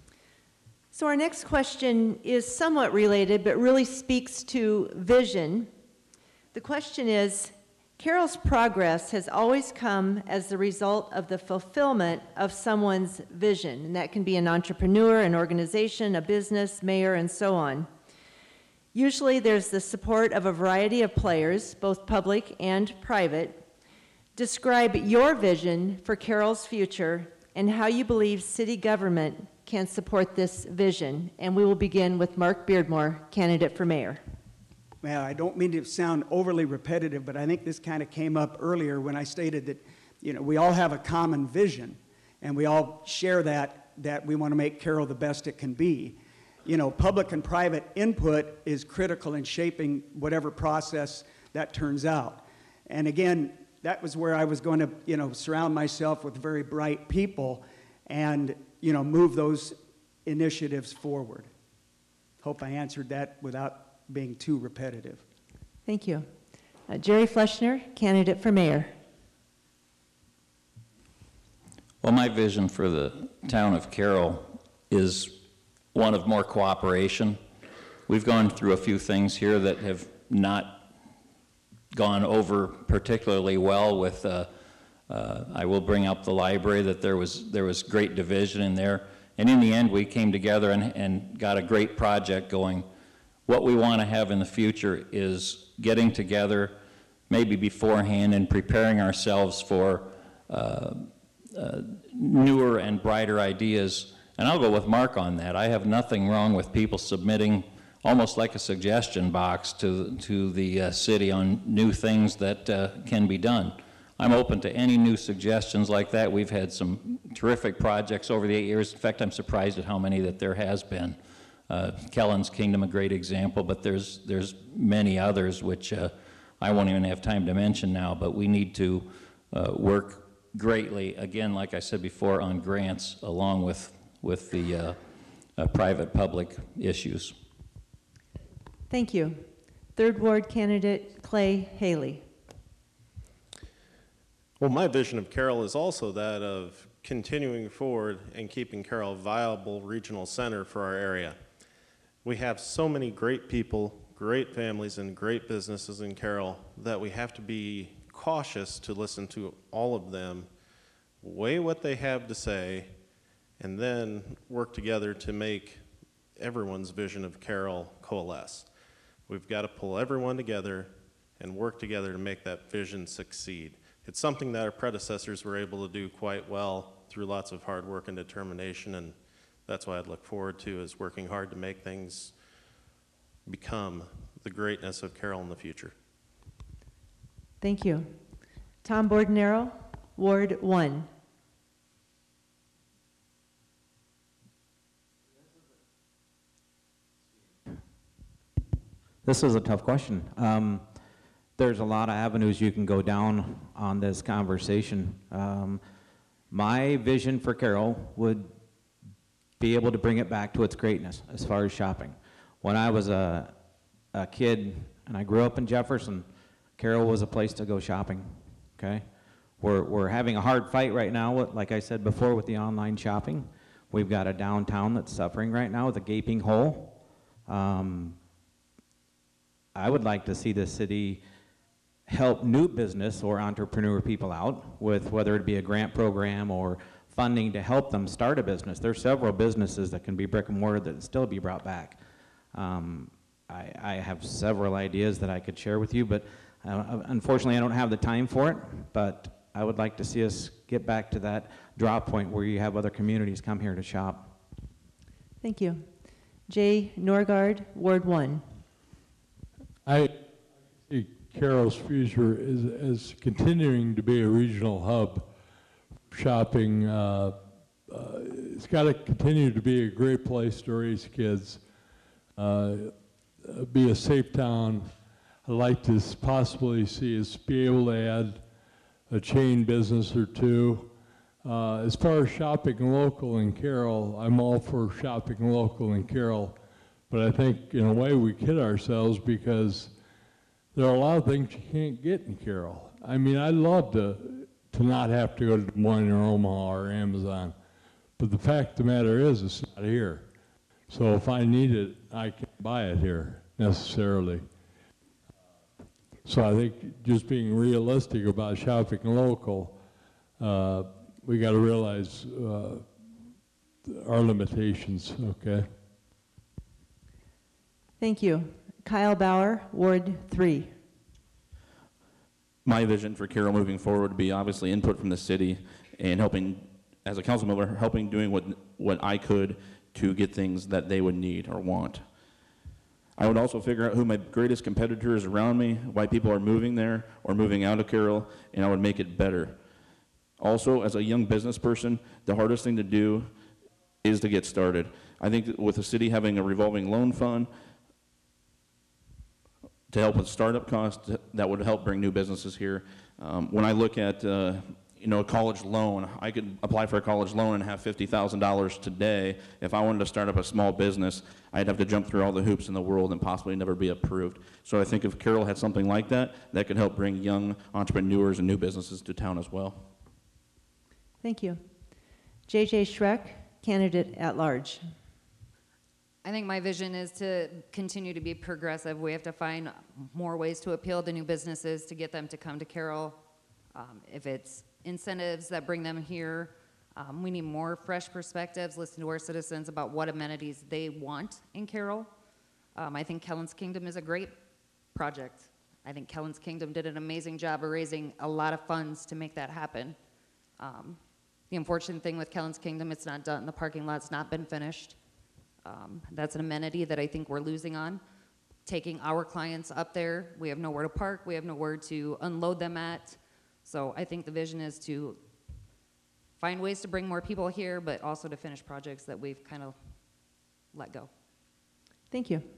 So our next question is somewhat related, but really speaks to vision. The question is, Carroll's progress has always come as the result of the fulfillment of someone's vision, and that can be an entrepreneur, an organization, a business, mayor, and so on. Usually there's the support of a variety of players, both public and private. Describe your vision for Carroll's future and how you believe city government can support this vision. And we will begin with Mark Beardmore, candidate for mayor. Well, I don't mean to sound overly repetitive, but I think this kind of came up earlier when I stated that, you know, we all have a common vision, and we all share that, that we want to make Carroll the best it can be. You know, public and private input is critical in shaping whatever process that turns out. And again, that was where I was going to, you know, surround myself with very bright people and, you know, move those initiatives forward. Hope I answered that without being too repetitive. Thank you. Uh, Jerry Fleschner, candidate for mayor. Well, my vision for the town of Carroll is one of more cooperation. We've gone through a few things here that have not gone over particularly well with, uh, uh, I will bring up the library, that there was, there was great division in there. And in the end, we came together and, and got a great project going. What we want to have in the future is getting together maybe beforehand and preparing ourselves for uh, uh, newer and brighter ideas. And I'll go with Mark on that. I have nothing wrong with people submitting almost like a suggestion box to, to the uh, city on new things that uh, can be done. I'm open to any new suggestions like that. We've had some terrific projects over the eight years. In fact, I'm surprised at how many that there has been. Uh, Kellen's Kingdom, a great example, but there's, there's many others which uh, I won't even have time to mention now, but we need to uh, work greatly, again, like I said before, on grants along with, with the uh, uh, private-public issues. Thank you. Third Ward candidate Clay Haley. Well, my vision of Carroll is also that of continuing forward and keeping Carroll a viable regional center for our area. We have so many great people, great families, and great businesses in Carroll that we have to be cautious to listen to all of them, weigh what they have to say, and then work together to make everyone's vision of Carroll coalesce. We've got to pull everyone together and work together to make that vision succeed. it's something that our predecessors were able to do quite well through lots of hard work and determination, and that's what I'd look forward to, is working hard to make things become the greatness of Carroll in the future. Thank you. Tom Bordenero, Ward one. This is a tough question. Um, there's a lot of avenues you can go down on this conversation. Um, my vision for Carroll would be able to bring it back to its greatness as far as shopping. When I was a, a kid and I grew up in Jefferson, Carroll was a place to go shopping, okay? We're, we're having a hard fight right now, with, like I said before, with the online shopping. We've got a downtown that's suffering right now with a gaping hole. Um, I would like to see the city help new business or entrepreneur people out with whether it be a grant program or funding to help them start a business. There's several businesses that can be brick and mortar that can still be brought back. Um, I, I have several ideas that I could share with you, but uh, unfortunately I don't have the time for it, but I would like to see us get back to that drop point where you have other communities come here to shop. Thank you. Jay Norgard, Ward one. I see Carroll's future is as continuing to be a regional hub. Shopping, uh, uh, it's got to continue to be a great place to raise kids, uh, be a safe town. I'd like to possibly see us be able to add a chain business or two. Uh, as far as shopping local in Carroll, I'm all for shopping local in Carroll, but I think in a way we kid ourselves because there are a lot of things you can't get in Carroll. I mean, I'd love to, to not have to go to Des Moines or Omaha or Amazon, but the fact of the matter is it's not here. So if I need it, I can't buy it here necessarily. So I think just being realistic about shopping local, uh, we got to realize uh, our limitations, okay? Thank you. Kyle Bauer, Ward three. My vision for Carroll moving forward would be obviously input from the city and helping, as a council member, helping doing what, what I could to get things that they would need or want. I would also figure out who my greatest competitors around me, why people are moving there or moving out of Carroll, and I would make it better. Also, as a young business person, the hardest thing to do is to get started. I think that with the city having a revolving loan fund to help with startup costs, that would help bring new businesses here. Um, when I look at uh, you know, a college loan, I could apply for a college loan and have fifty thousand dollars today. If I wanted to start up a small business, I'd have to jump through all the hoops in the world and possibly never be approved. So I think if Carroll had something like that, that could help bring young entrepreneurs and new businesses to town as well. Thank you. J J Schreck, candidate at large. I think my vision is to continue to be progressive. We have to find more ways to appeal to new businesses to get them to come to Carroll. Um, if it's incentives that bring them here, um, we need more fresh perspectives, listen to our citizens about what amenities they want in Carroll. Um, I think Kellen's Kingdom is a great project. I think Kellen's Kingdom did an amazing job of raising a lot of funds to make that happen. Um, the unfortunate thing with Kellen's Kingdom, it's not done, the parking lot's not been finished. Um, that's an amenity that I think we're losing on. Taking our clients up there, we have nowhere to park, we have nowhere to unload them at. So I think the vision is to find ways to bring more people here, but also to finish projects that we've kind of let go. Thank you.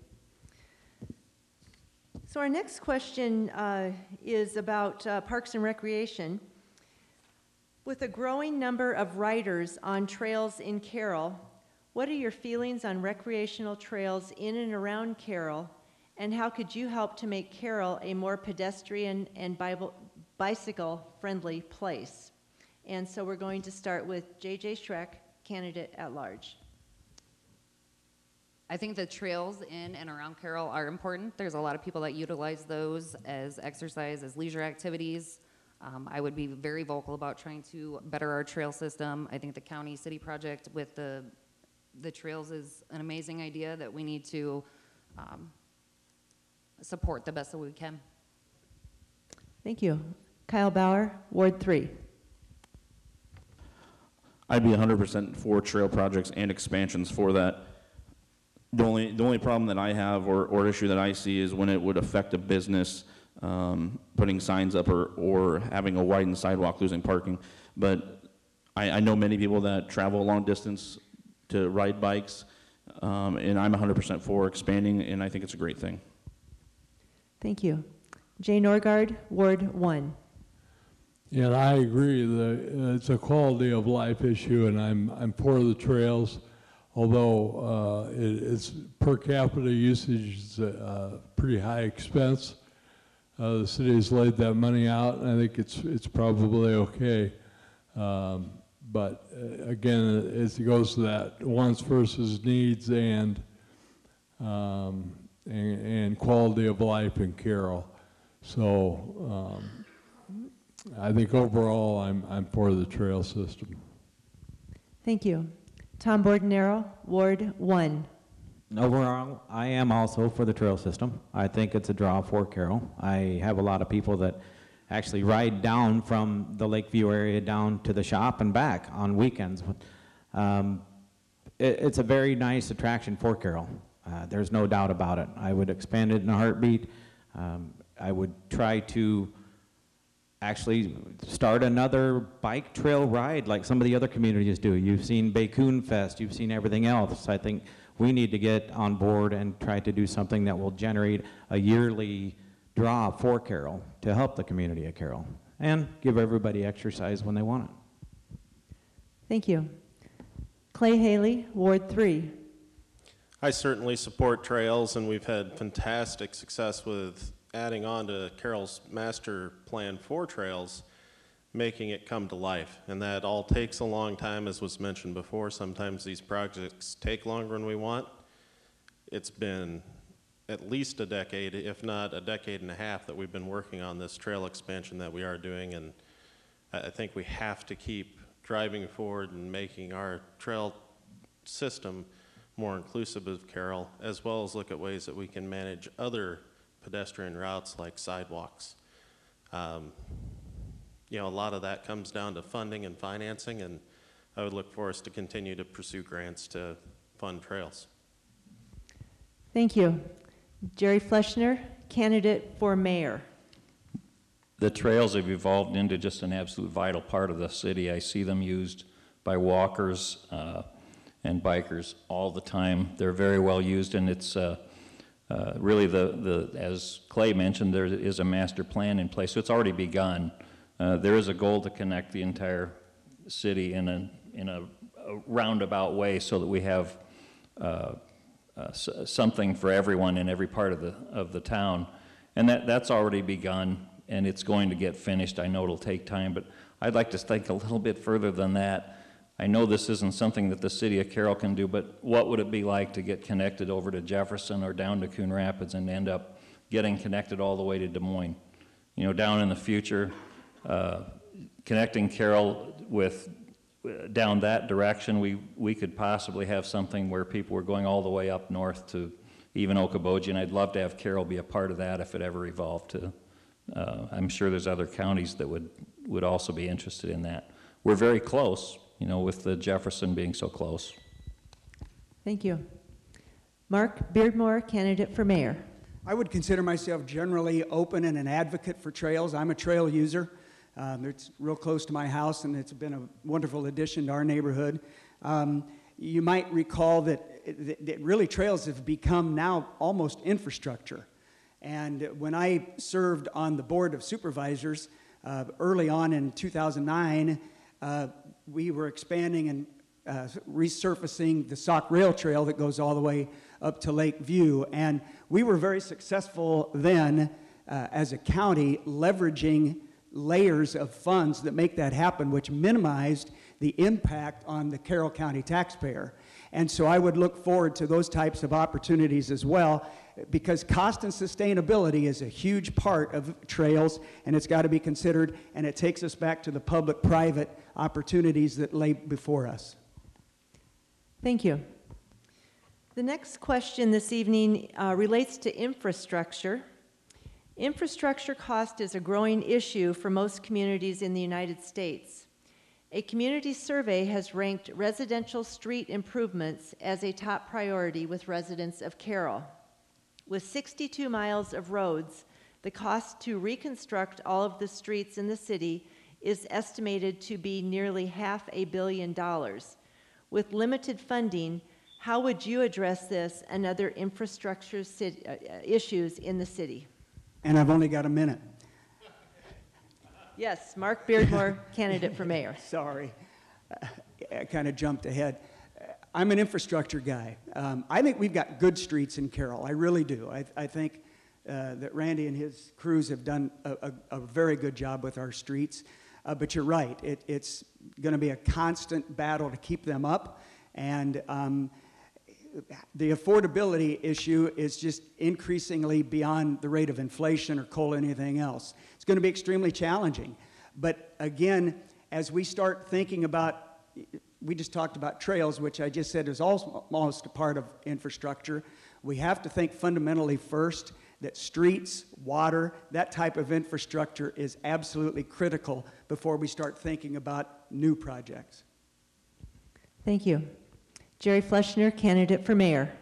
So our next question uh, is about uh, Parks and Recreation. With a growing number of riders on trails in Carroll, what are your feelings on recreational trails in and around Carroll, and how could you help to make Carroll a more pedestrian and bicycle-friendly place? And so we're going to start with J J Schreck, candidate at large. I think the trails in and around Carroll are important. There's a lot of people that utilize those as exercise, as leisure activities. Um, I would be very vocal about trying to better our trail system. I think the county city project with the the trails is an amazing idea that we need to um, support the best that we can. Thank you. Kyle Bauer, Ward three. I'd be one hundred percent for trail projects and expansions for that. The only, the only problem that I have or, or issue that I see is when it would affect a business, um, putting signs up or, or having a widened sidewalk, losing parking. But I, I know many people that travel a long distance to ride bikes, um, and I'm one hundred percent for expanding, and I think it's a great thing. Thank you. Jay Norgard, Ward one. Yeah, and I agree. The, uh, it's a quality of life issue, and I'm, I'm for the trails, although uh, it, it's per capita usage is a, a pretty high expense. Uh, the city has laid that money out, and I think it's, it's probably okay. Um, but uh, again, it goes to that wants versus needs and, um, and, and quality of life in Carroll. So um, I think overall I'm, I'm for the trail system. Thank you. Tom Bordenero, Ward one. Overall, I am also for the trail system. I think it's a draw for Carroll. I have a lot of people that actually ride down from the Lakeview area down to the shop and back on weekends. Um, it, it's a very nice attraction for Carroll. Uh, there's no doubt about it. I would expand it in a heartbeat. Um, I would try to actually start another bike trail ride like some of the other communities do. You've seen Bacon Fest, you've seen everything else. I think we need to get on board and try to do something that will generate a yearly draw for Carroll to help the community of Carroll and give everybody exercise when they want it. Thank you. Clay Haley, Ward three. I certainly support trails, and we've had fantastic success with adding on to Carroll's master plan for trails, making it come to life. And that all takes a long time, as was mentioned before. Sometimes these projects take longer than we want. It's been at least a decade, if not a decade and a half, that we've been working on this trail expansion that we are doing, and I think we have to keep driving forward and making our trail system more inclusive of Carroll, as well as look at ways that we can manage other pedestrian routes like sidewalks. Um, you know, a lot of that comes down to funding and financing, and I would look for us to continue to pursue grants to fund trails. Thank you. Jerry Fleschner, candidate for mayor. The trails have evolved into just an absolute vital part of the city. I see them used by walkers uh, and bikers all the time. They're very well used, and it's uh, uh, really the, the, as Clay mentioned, there is a master plan in place, so it's already begun. Uh, there is a goal to connect the entire city in a, in a, a roundabout way so that we have uh, uh, something for everyone in every part of the, of the town. And that, that's already begun, and it's going to get finished. I know it'll take time, but I'd like to think a little bit further than that. I know this isn't something that the city of Carroll can do, but what would it be like to get connected over to Jefferson or down to Coon Rapids and end up getting connected all the way to Des Moines? You know, down in the future, uh, connecting Carroll with uh, down that direction, we, we could possibly have something where people were going all the way up north to even Okoboji, and I'd love to have Carroll be a part of that if it ever evolved to. Uh, I'm sure there's other counties that would, would also be interested in that. We're very close, you know, with the Jefferson being so close. Thank you. Mark Beardmore, candidate for mayor. I would consider myself generally open and an advocate for trails. I'm a trail user. Um, it's real close to my house, and it's been a wonderful addition to our neighborhood. Um, you might recall that, that really trails have become now almost infrastructure. And when I served on the Board of Supervisors uh, early on in two thousand nine, uh, we were expanding and uh, resurfacing the Sauk Rail Trail that goes all the way up to Lake View. And we were very successful then uh, as a county leveraging layers of funds that make that happen, which minimized the impact on the Carroll County taxpayer. And so I would look forward to those types of opportunities as well, because cost and sustainability is a huge part of trails, and it's got to be considered, and it takes us back to the public-private opportunities that lay before us. Thank you. The next question this evening uh, relates to infrastructure, Infrastructure cost is a growing issue for most communities in the United States. A community survey has ranked residential street improvements as a top priority with residents of Carroll. With sixty-two miles of roads, the cost to reconstruct all of the streets in the city is estimated to be nearly half a billion dollars. With limited funding, how would you address this and other infrastructure city, uh, issues in the city? And I've only got a minute. Yes, Mark Beardmore, candidate for mayor. Sorry, uh, I kind of jumped ahead. Uh, I'm an infrastructure guy. Um, I think we've got good streets in Carroll. I really do. I, I think uh, that Randy and his crews have done a, a, a very good job with our streets. Uh, but you're right. It, it's going to be a constant battle to keep them up. And um, the affordability issue is just increasingly beyond the rate of inflation or coal or anything else. It's going to be extremely challenging. But again, as we start thinking about, we just talked about trails, which I just said is almost a part of infrastructure. We have to think fundamentally first that streets, water, that type of infrastructure is absolutely critical before we start thinking about new projects. Thank you. Jerry Fleschner, candidate for mayor.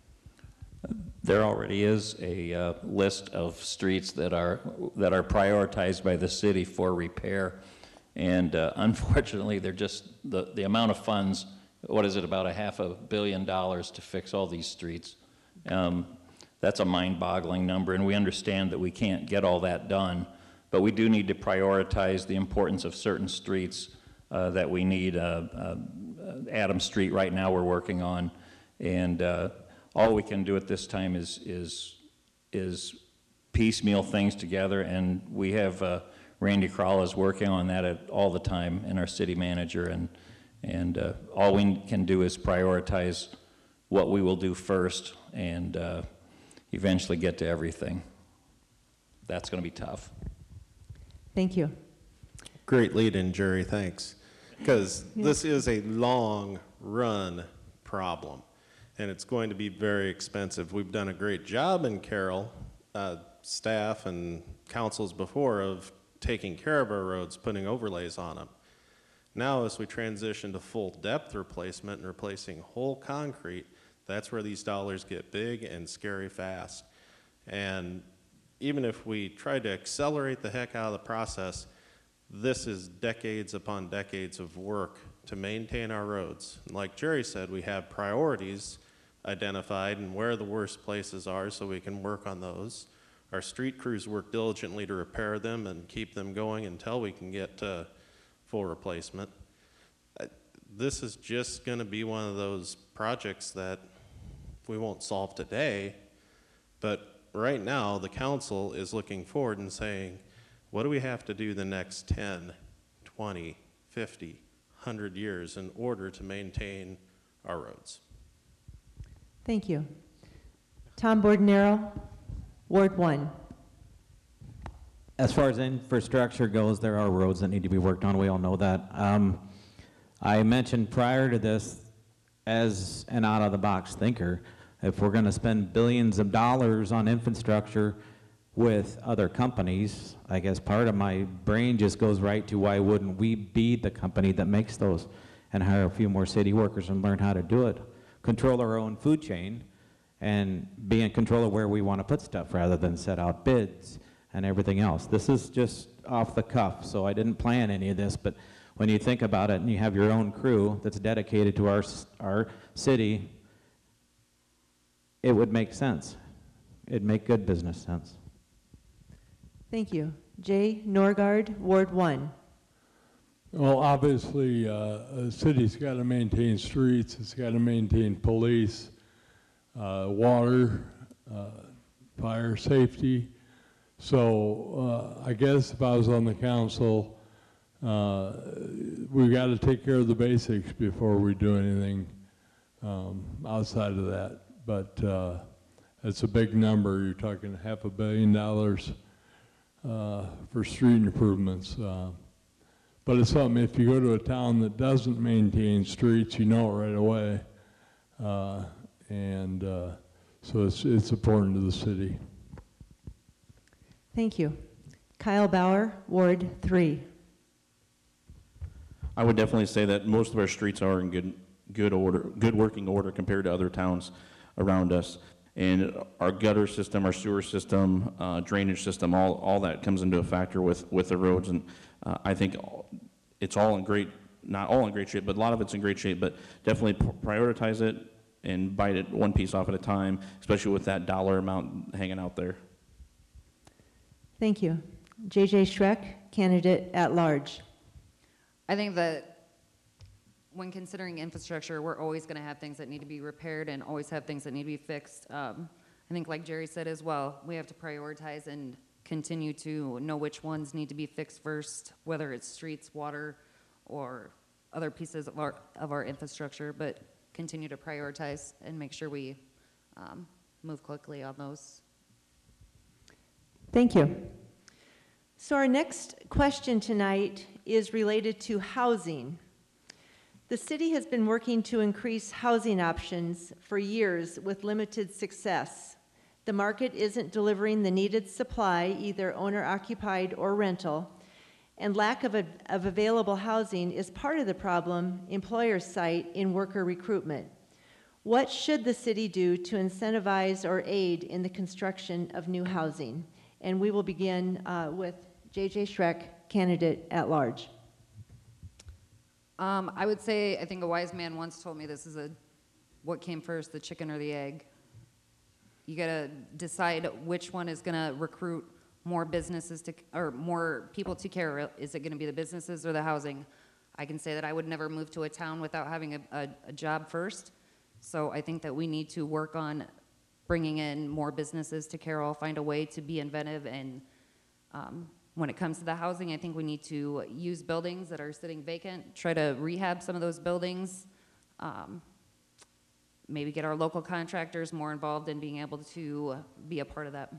There already is a uh, list of streets that are that are prioritized by the city for repair, and uh, unfortunately, they're just the the amount of funds. What is it? About a half a billion dollars to fix all these streets. Um, that's a mind-boggling number, and we understand that we can't get all that done, but we do need to prioritize the importance of certain streets uh, that we need. Uh, uh, Adams Street right now we're working on, and uh, all we can do at this time is is is piecemeal things together, and we have uh, Randy Kroll is working on that at, all the time, and our city manager, and and uh, all we can do is prioritize what we will do first, and uh, eventually get to everything. That's going to be tough. Thank you. Great lead in, Jerry, thanks. Because this is a long run problem, and it's going to be very expensive. We've done a great job in Carroll, uh, staff and councils before, of taking care of our roads, putting overlays on them. Now, as we transition to full depth replacement and replacing whole concrete, that's where these dollars get big and scary fast. And even if we try to accelerate the heck out of the process, this is decades upon decades of work to maintain our roads. And like Jerry said, we have priorities identified and where the worst places are so we can work on those. Our street crews work diligently to repair them and keep them going until we can get to full replacement. Uh, This is just going to be one of those projects that we won't solve today, but right now the council is looking forward and saying, what do we have to do the next ten, twenty, fifty, one hundred years in order to maintain our roads? Thank you. Tom Bordenero, Ward one. As far as infrastructure goes, there are roads that need to be worked on. We all know that. Um, I mentioned prior to this, as an out-of-the-box thinker, if we're going to spend billions of dollars on infrastructure with other companies, I guess part of my brain just goes right to why wouldn't we be the company that makes those and hire a few more city workers and learn how to do it, control our own food chain, and be in control of where we want to put stuff rather than set out bids and everything else. This is just off the cuff, so I didn't plan any of this, but when you think about it and you have your own crew that's dedicated to our, our city, it would make sense. It'd make good business sense. Thank you. Jay Norgard, Ward one. Well, obviously, uh, a city's got to maintain streets, it's got to maintain police, uh, water, uh, fire safety. So uh, I guess if I was on the council, uh, we got to take care of the basics before we do anything um, outside of that. But uh, it's a big number. You're talking half a billion dollars uh, for street improvements. Uh, but it's something, if you go to a town that doesn't maintain streets, you know it right away. Uh, and uh, so it's, it's important to the city. Thank you. Kyle Bauer, Ward three. I would definitely say that most of our streets are in good, good order, good working order compared to other towns around us. And our gutter system, our sewer system, uh, drainage system, all, all that comes into a factor with, with the roads. And uh, I think it's all in great, not all in great shape, but a lot of it's in great shape. But definitely prioritize it and bite it one piece off at a time, especially with that dollar amount hanging out there. Thank you. J J Schreck, candidate at large. I think that when considering infrastructure, we're always going to have things that need to be repaired and always have things that need to be fixed. Um, I think like Jerry said as well, we have to prioritize and continue to know which ones need to be fixed first, whether it's streets, water, or other pieces of our, of our infrastructure, but continue to prioritize and make sure we um, move quickly on those. Thank you. So our next question tonight is related to housing. The city has been working to increase housing options for years with limited success. The market isn't delivering the needed supply, either owner-occupied or rental, and lack of, a, of available housing is part of the problem employers cite in worker recruitment. What should the city do to incentivize or aid in the construction of new housing? And we will begin uh, with J J Schreck, candidate at large. Um, I would say, I think a wise man once told me this is a, what came first, the chicken or the egg? You gotta decide which one is gonna recruit more businesses to, or more people to care. Is it gonna be the businesses or the housing? I can say that I would never move to a town without having a, a, a job first. So I think that we need to work on bringing in more businesses to Carroll, find a way to be inventive. And um, when it comes to the housing, I think we need to use buildings that are sitting vacant, try to rehab some of those buildings, um, maybe get our local contractors more involved in being able to be a part of that.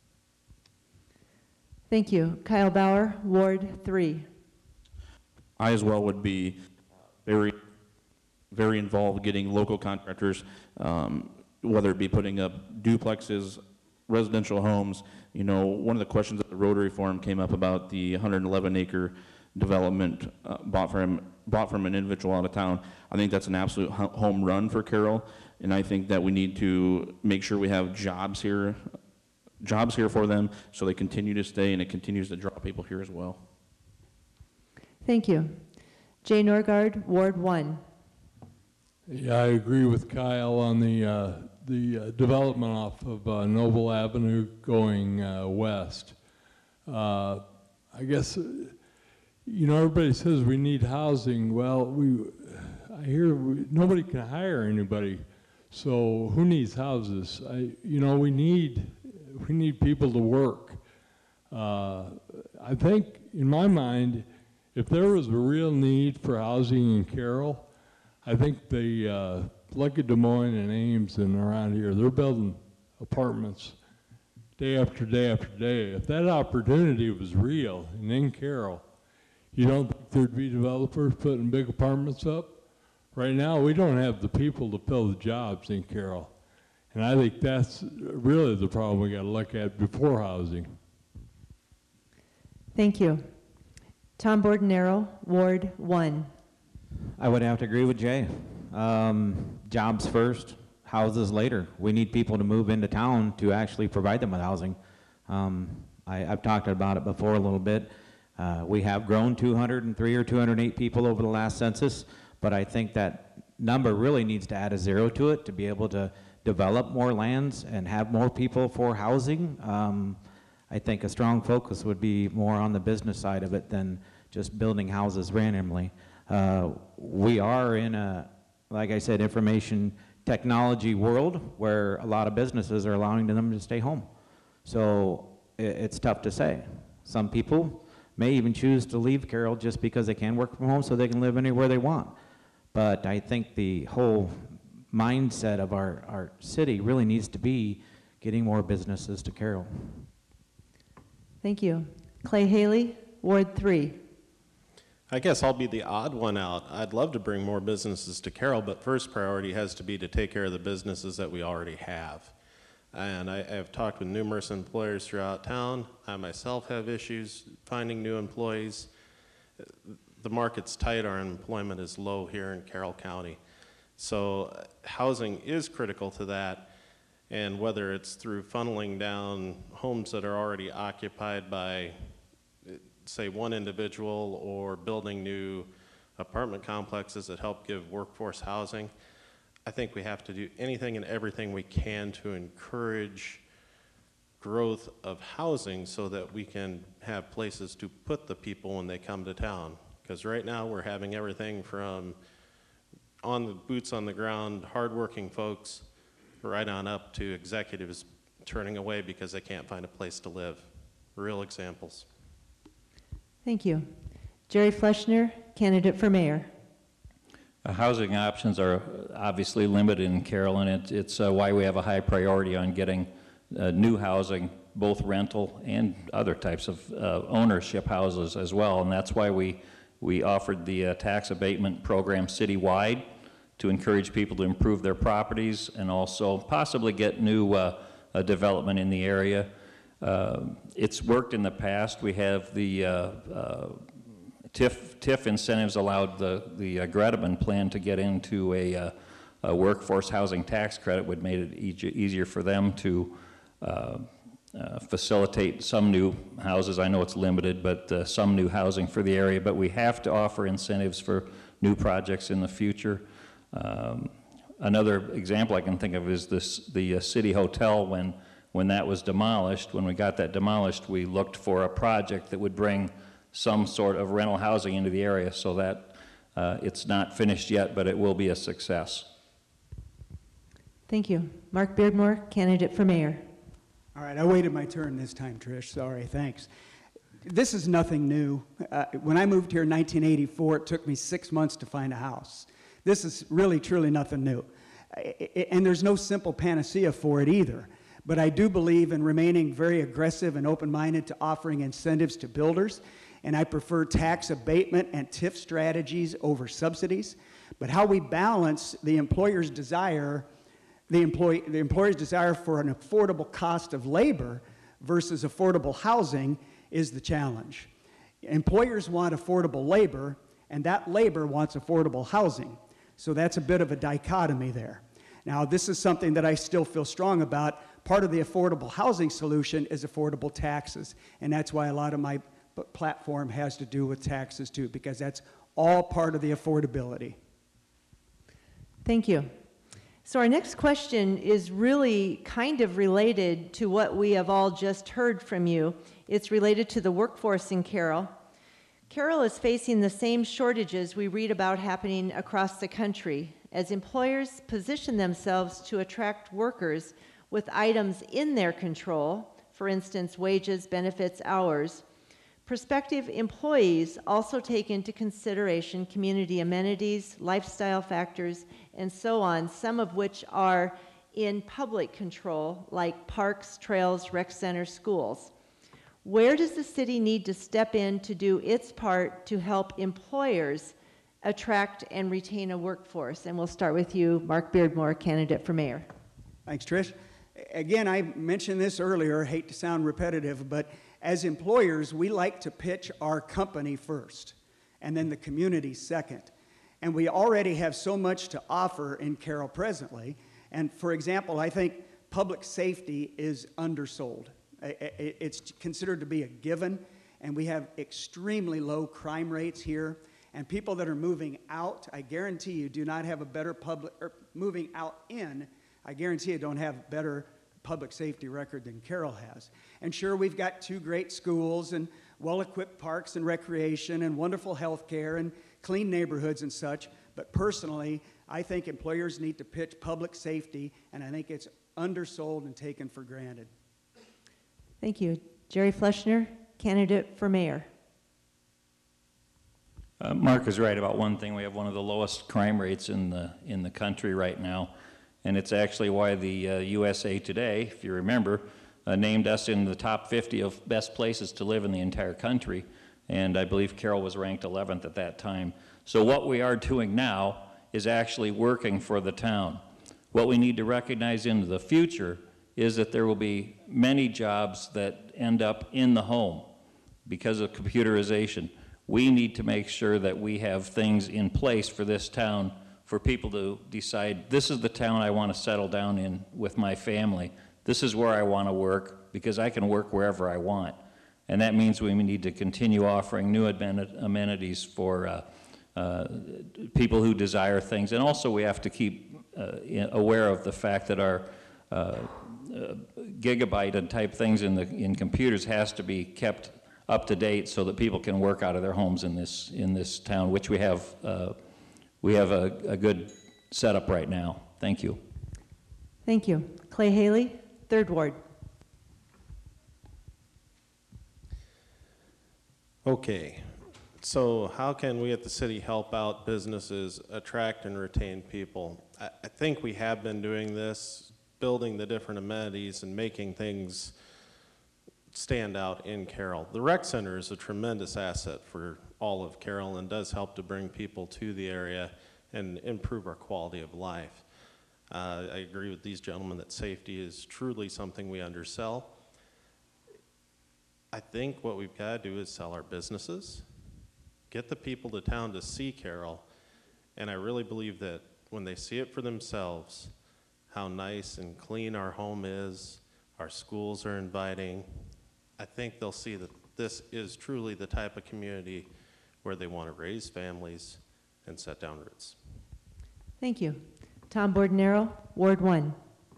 Thank you. Kyle Bauer, Ward three. I as well would be very, very involved getting local contractors, um, whether it be putting up duplexes, residential homes. You know, one of the questions at the Rotary Forum came up about the one hundred eleven acre development uh, bought from bought from an individual out of town. I think that's an absolute home run for Carroll, and I think that we need to make sure we have jobs here, jobs here for them, so they continue to stay and it continues to draw people here as well. Thank you. Jay Norgard, Ward one. Yeah, I agree with Kyle on the uh, the uh, development off of uh, Noble Avenue going uh, west. Uh, I guess, uh, you know, everybody says we need housing. Well, we, I hear we, nobody can hire anybody, so who needs houses? I, you know, we need we need people to work. Uh, I think, in my mind, if there was a real need for housing in Carroll, I think the, uh, look at Des Moines and Ames and around here, they're building apartments day after day after day. If that opportunity was real and in Carroll, you don't think there'd be developers putting big apartments up? Right now, we don't have the people to fill the jobs in Carroll. And I think that's really the problem we gotta look at before housing. Thank you. Tom Bordenero, Ward one. I would have to agree with Jay. Um, jobs first, houses later. We need people to move into town to actually provide them with housing. Um, I, I've talked about it before a little bit. Uh, we have grown two hundred three or two hundred eight people over the last census, but I think that number really needs to add a zero to it to be able to develop more lands and have more people for housing. Um, I think a strong focus would be more on the business side of it than just building houses randomly. Uh, we are in a, like I said, information technology world where a lot of businesses are allowing them to stay home. So it, it's tough to say. Some people may even choose to leave Carroll just because they can work from home so they can live anywhere they want. But I think the whole mindset of our, our city really needs to be getting more businesses to Carroll. Thank you. Clay Haley, Ward three. I guess I'll be the odd one out. I'd love to bring more businesses to Carroll, but first priority has to be to take care of the businesses that we already have. And I, I have talked with numerous employers throughout town. I myself have issues finding new employees. The market's tight, our unemployment is low here in Carroll County. So uh, housing is critical to that, and whether it's through funneling down homes that are already occupied by, say, one individual, or building new apartment complexes that help give workforce housing, I think we have to do anything and everything we can to encourage growth of housing so that we can have places to put the people when they come to town. Because right now we're having everything from on the boots on the ground, hardworking folks, right on up to executives turning away because they can't find a place to live. Real examples. Thank you. Jerry Fleschner, candidate for mayor. Uh, housing options are obviously limited in Carroll, and it, it's uh, why we have a high priority on getting uh, new housing, both rental and other types of uh, ownership houses as well. And that's why we, we offered the uh, tax abatement program citywide to encourage people to improve their properties and also possibly get new uh, uh, development in the area. Uh, it's worked in the past. We have the uh, uh, TIF, TIF incentives allowed the, the uh, Gredeman plan to get into a, uh, a workforce housing tax credit, which made it e easier for them to uh, uh, facilitate some new houses. I know it's limited, but uh, some new housing for the area. But we have to offer incentives for new projects in the future. Um, another example I can think of is this, the uh, City Hotel. When, when that was demolished, when we got that demolished, we looked for a project that would bring some sort of rental housing into the area, so that uh, it's not finished yet, but it will be a success. Thank you. Mark Beardmore, candidate for mayor. All right, I waited my turn this time, Trish. Sorry, thanks. This is nothing new. Uh, when I moved here in nineteen eighty-four, it took me six months to find a house. This is really, truly nothing new. And there's no simple panacea for it either. But I do believe in remaining very aggressive and open-minded to offering incentives to builders. And I prefer tax abatement and TIF strategies over subsidies. But how we balance the employer's desire, the, employee, the employer's desire for an affordable cost of labor versus affordable housing is the challenge. Employers want affordable labor, and that labor wants affordable housing. So that's a bit of a dichotomy there. Now, this is something that I still feel strong about. Part of the affordable housing solution is affordable taxes, and that's why a lot of my platform has to do with taxes too, because that's all part of the affordability. Thank you. So our next question is really kind of related to what we have all just heard from you. It's related to the workforce in Carroll. Carroll is facing the same shortages we read about happening across the country as employers position themselves to attract workers with items in their control, for instance, wages, benefits, hours. Prospective employees also take into consideration community amenities, lifestyle factors, and so on, some of which are in public control, like parks, trails, rec centers, schools. Where does the city need to step in to do its part to help employers attract and retain a workforce? And we'll start with you, Mark Beardmore, candidate for mayor. Thanks, Trish. Again, I mentioned this earlier, hate to sound repetitive, but as employers, we like to pitch our company first, and then the community second. And we already have so much to offer in Carroll presently. And for example, I think public safety is undersold. It's considered to be a given, and we have extremely low crime rates here. And people that are moving out, I guarantee you, do not have a better public, or moving out in, I guarantee you don't have better public safety record than Carroll has. And sure, we've got two great schools and well-equipped parks and recreation and wonderful health care and clean neighborhoods and such, but personally, I think employers need to pitch public safety, and I think it's undersold and taken for granted. Thank you. Jerry Fleschner, candidate for mayor. Uh, Mark is right about one thing. We have one of the lowest crime rates in the, in the country right now. And it's actually why the uh, U S A Today, if you remember, uh, named us in the top fifty of best places to live in the entire country. And I believe Carroll was ranked eleventh at that time. So what we are doing now is actually working for the town. What we need to recognize into the future is that there will be many jobs that end up in the home because of computerization. We need to make sure that we have things in place for this town for people to decide, this is the town I want to settle down in with my family. This is where I want to work because I can work wherever I want. And that means we need to continue offering new amenities for uh, uh, people who desire things. And also we have to keep uh, aware of the fact that our uh, uh, gigabyte and type things in, the, in computers has to be kept up to date so that people can work out of their homes in this, in this town, which we have, uh, we have a, a good setup right now. Thank you. Thank you. Clay Haley, Third Ward. Okay, so how can we at the city help out businesses attract and retain people? I, I think we have been doing this, building the different amenities and making things stand out in Carroll. The rec center is a tremendous asset for all of Carroll and does help to bring people to the area and improve our quality of life. Uh, I agree with these gentlemen that safety is truly something we undersell. I think what we've got to do is sell our businesses, get the people to town to see Carroll, and I really believe that when they see it for themselves, how nice and clean our home is, our schools are inviting, I think they'll see that this is truly the type of community where they want to raise families and set down roots. Thank you. Tom Bordenero, Ward one.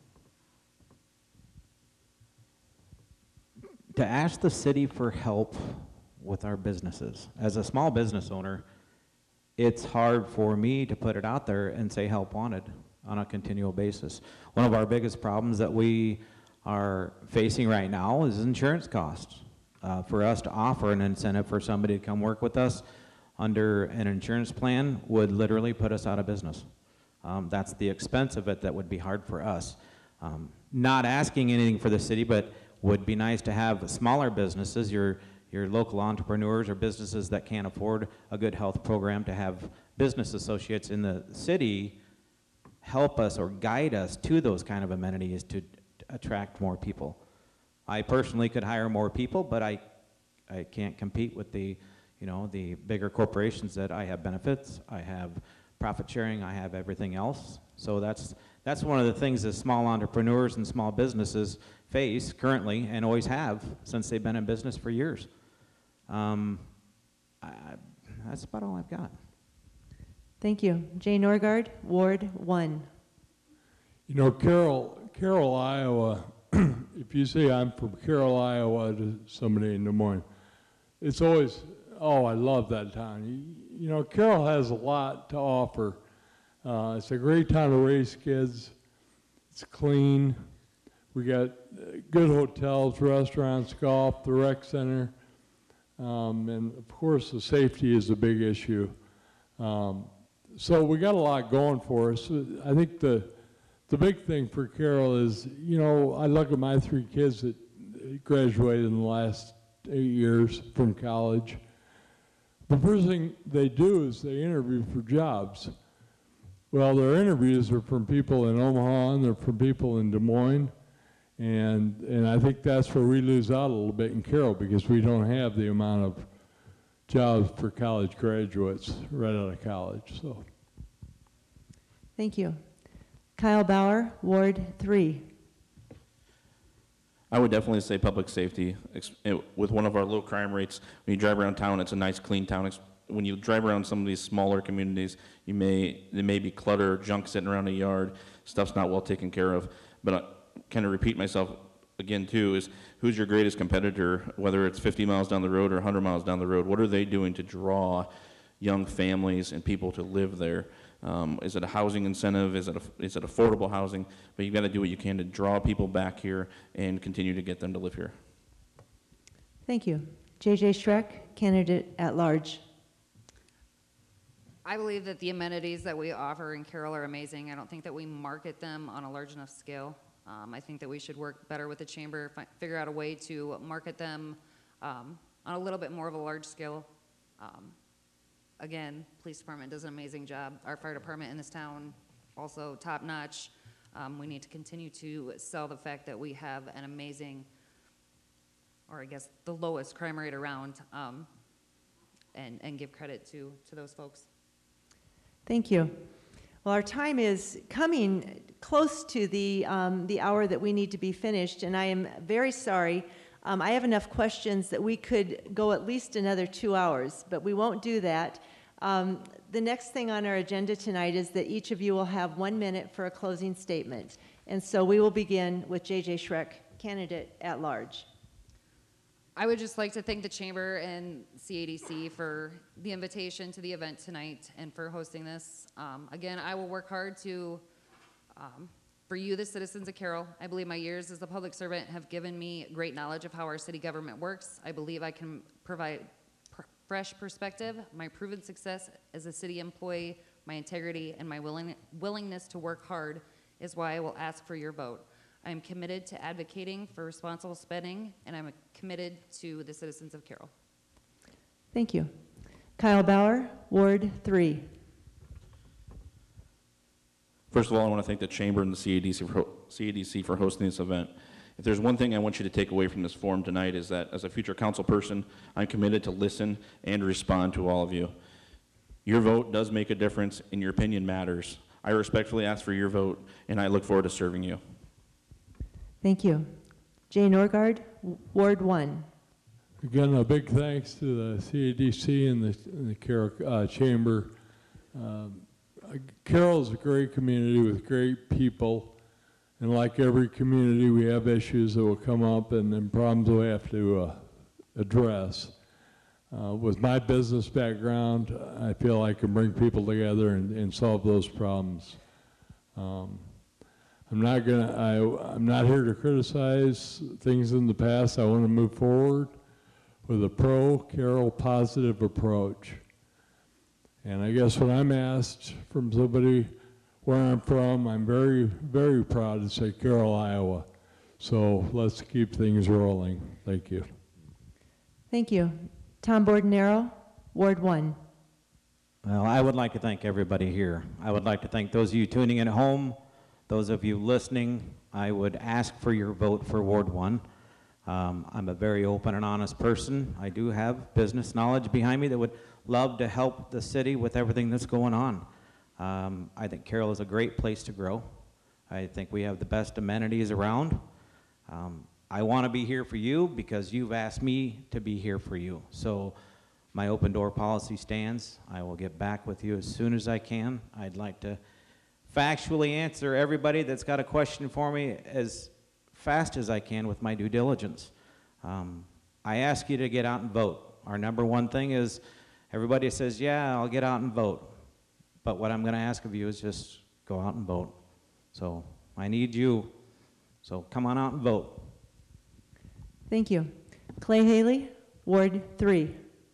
To ask the city for help with our businesses. As a small business owner, it's hard for me to put it out there and say help wanted on a continual basis. One of our biggest problems that we are facing right now is insurance costs. Uh, for us to offer an incentive for somebody to come work with us under an insurance plan would literally put us out of business. Um, that's the expense of it that would be hard for us. Um, not asking anything for the city, but would be nice to have smaller businesses, your, your local entrepreneurs or businesses that can't afford a good health program, to have business associates in the city help us or guide us to those kind of amenities to attract more people. I personally could hire more people, but I, I can't compete with the, you know, the bigger corporations that I have benefits, I have profit sharing, I have everything else. So that's, that's one of the things that small entrepreneurs and small businesses face currently and always have since they've been in business for years. Um, I, that's about all I've got. Thank you. Jay Norgard, Ward one. You know, Carroll, Carroll, Iowa, if you say I'm from Carroll, Iowa to somebody in Des Moines, it's always, oh, I love that town. You, you know, Carroll has a lot to offer. Uh, it's a great town to raise kids. It's clean. We got good hotels, restaurants, golf, the rec center, um, and of course the safety is a big issue. Um, so we got a lot going for us. I think the the big thing for Carroll is, you know, I look at my three kids that graduated in the last eight years from college. The first thing they do is they interview for jobs. Well, their interviews are from people in Omaha and they're from people in Des Moines. And, and I think that's where we lose out a little bit in Carroll because we don't have the amount of jobs for college graduates right out of college. So, Thank you. Kyle Bauer, Ward three. I would definitely say public safety. Ex- it- With one of our low crime rates, when you drive around town, it's a nice, clean town. Ex- When you drive around some of these smaller communities, you may there may be clutter, junk sitting around the yard, stuff's not well taken care of. But I kind of repeat myself again too: is who's your greatest competitor? Whether it's fifty miles down the road or one hundred miles down the road, what are they doing to draw young families and people to live there? Um, is it a housing incentive? Is it a, is it affordable housing? But you've got to do what you can to draw people back here and continue to get them to live here. Thank you. J J Schreck, candidate at large. I believe that the amenities that we offer in Carroll are amazing. I don't think that we market them on a large enough scale. Um, I think that we should work better with the chamber, fi- figure out a way to market them um, on a little bit more of a large scale. Um, again, police department does an amazing job. Our fire department in this town, also top notch. Um, we need to continue to sell the fact that we have an amazing, or I guess the lowest crime rate around, um, and, and give credit to, to those folks. Thank you. Well, our time is coming close to the, um, the hour that we need to be finished, and I am very sorry. Um, I have enough questions that we could go at least another two hours, but we won't do that. Um, the next thing on our agenda tonight is that each of you will have one minute for a closing statement. And so we will begin with J J Schreck, candidate at large. I would just like to thank the Chamber and C A D C for the invitation to the event tonight and for hosting this. Um, again, I will work hard to, um, for you, the citizens of Carroll. I believe my years as a public servant have given me great knowledge of how our city government works. I believe I can provide pr fresh perspective, my proven success as a city employee, my integrity, and my willing willingness to work hard is why I will ask for your vote. I am committed to advocating for responsible spending, and I'm committed to the citizens of Carroll. Thank you. Kyle Bauer, Ward three. First of all, I want to thank the Chamber and the C A D C for, C A D C for hosting this event. If there's one thing I want you to take away from this forum tonight is that as a future council person, I'm committed to listen and respond to all of you. Your vote does make a difference, and your opinion matters. I respectfully ask for your vote, and I look forward to serving you. Thank you. Jay Norgard, Ward one. Again, a big thanks to the C A D C and the, and the Carroll uh, Chamber. Um, Carroll's a great community with great people, and like every community, we have issues that will come up and, and problems we have to uh, address. Uh, with my business background, I feel I can bring people together and, and solve those problems. Um, I'm not gonna. I, I'm not here to criticize things in the past. I want to move forward with a pro-Carroll positive approach. And I guess when I'm asked from somebody where I'm from, I'm very, very proud to say Carroll, Iowa. So let's keep things rolling. Thank you. Thank you. Tom Bordenaro, Ward one. Well, I would like to thank everybody here. I would like to thank those of you tuning in at home, those of you listening. I would ask for your vote for Ward one. Um, I'm a very open and honest person. I do have business knowledge behind me that would love to help the city with everything that's going on. Um, I think Carroll is a great place to grow. I think we have the best amenities around. Um, I want to be here for you because you've asked me to be here for you. So my open door policy stands. I will get back with you as soon as I can. I'd like to factually answer everybody that's got a question for me as fast as I can with my due diligence. Um, I ask you to get out and vote. Our number one thing is everybody says, yeah, I'll get out and vote. But what I'm going to ask of you is just go out and vote. So I need you. So come on out and vote. Thank you. Clay Haley, Ward three.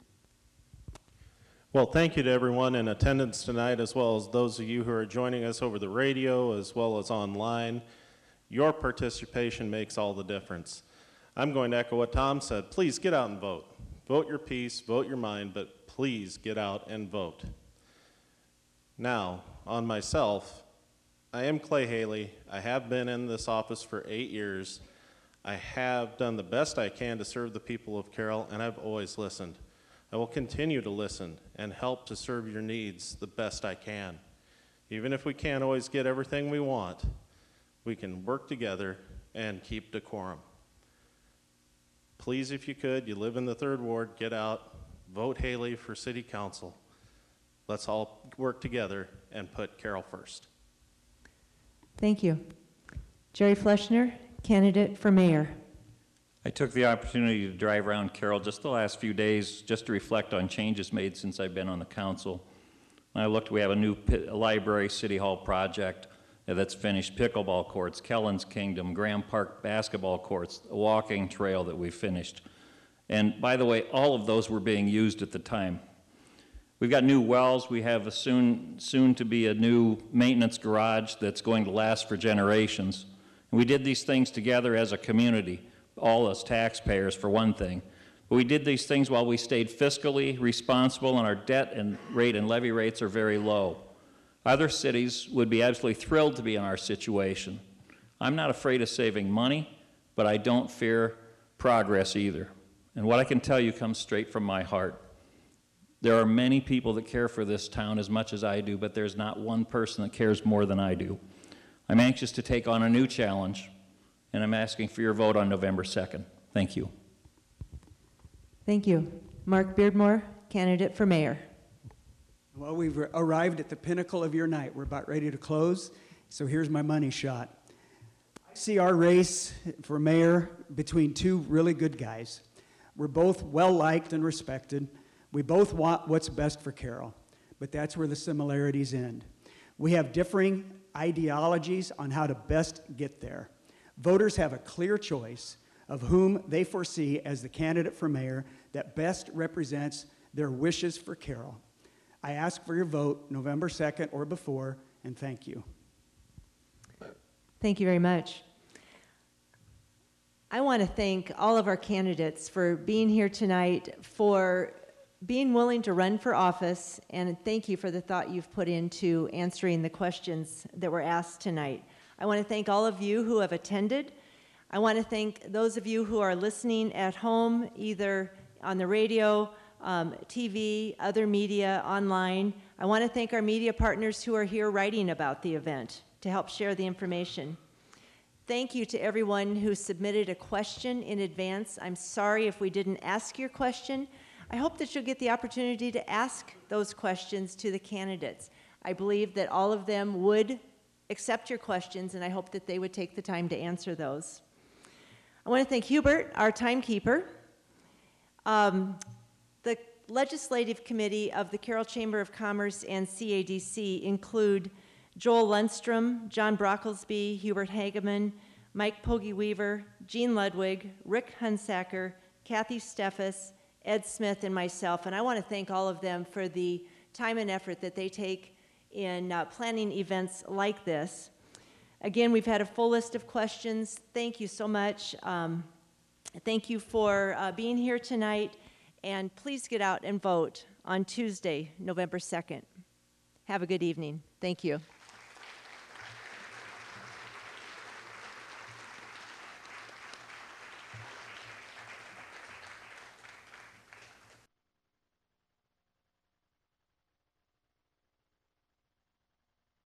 Well, thank you to everyone in attendance tonight, as well as those of you who are joining us over the radio, as well as online. Your participation makes all the difference. I'm going to echo what Tom said. Please get out and vote. Vote your piece, vote your mind, but please get out and vote. Now, on myself, I am Clay Haley. I have been in this office for eight years. I have done the best I can to serve the people of Carroll, and I've always listened. I will continue to listen and help to serve your needs the best I can. Even if we can't always get everything we want, we can work together and keep decorum. Please, if you could, you live in the third ward, get out, vote Haley for city council. Let's all work together and put Carroll first. Thank you. Jerry Fleschner, candidate for mayor. I took the opportunity to drive around Carroll just the last few days just to reflect on changes made since I've been on the council. When I looked, we have a new a library city hall project that's finished, pickleball courts, Kellen's Kingdom, Graham Park basketball courts, a walking trail that we finished. And by the way, all of those were being used at the time. We've got new wells. We have a soon, soon to be a new maintenance garage that's going to last for generations. And we did these things together as a community, all as taxpayers for one thing. But we did these things while we stayed fiscally responsible, and our debt and rate and levy rates are very low. Other cities would be absolutely thrilled to be in our situation. I'm not afraid of saving money, but I don't fear progress either. And what I can tell you comes straight from my heart. There are many people that care for this town as much as I do, but there's not one person that cares more than I do. I'm anxious to take on a new challenge, and I'm asking for your vote on November second. Thank you. Thank you. Mark Beardmore, candidate for mayor. Well, we've arrived at the pinnacle of your night. We're about ready to close, so here's my money shot. I see our race for mayor between two really good guys. We're both well-liked and respected. We both want what's best for Carroll, but that's where the similarities end. We have differing ideologies on how to best get there. Voters have a clear choice of whom they foresee as the candidate for mayor that best represents their wishes for Carroll. I ask for your vote November second or before, and thank you. Thank you very much. I want to thank all of our candidates for being here tonight, for being willing to run for office, and thank you for the thought you've put into answering the questions that were asked tonight. I want to thank all of you who have attended. I want to thank those of you who are listening at home, either on the radio, um, T V, other media, online. I want to thank our media partners who are here writing about the event to help share the information. Thank you to everyone who submitted a question in advance. I'm sorry if we didn't ask your question. I hope that you'll get the opportunity to ask those questions to the candidates. I believe that all of them would accept your questions, and I hope that they would take the time to answer those. I want to thank Hubert, our timekeeper. Um, the Legislative Committee of the Carroll Chamber of Commerce and C A D C include Joel Lundstrom, John Brocklesby, Hubert Hageman, Mike Pogge Weaver, Jean Ludwig, Rick Hunsacker, Kathy Steffes, Ed Smith, and myself. And I want to thank all of them for the time and effort that they take in uh, planning events like this. Again, we've had a full list of questions. Thank you so much. Um, thank you for uh, being here tonight. And please get out and vote on Tuesday, November second. Have a good evening. Thank you.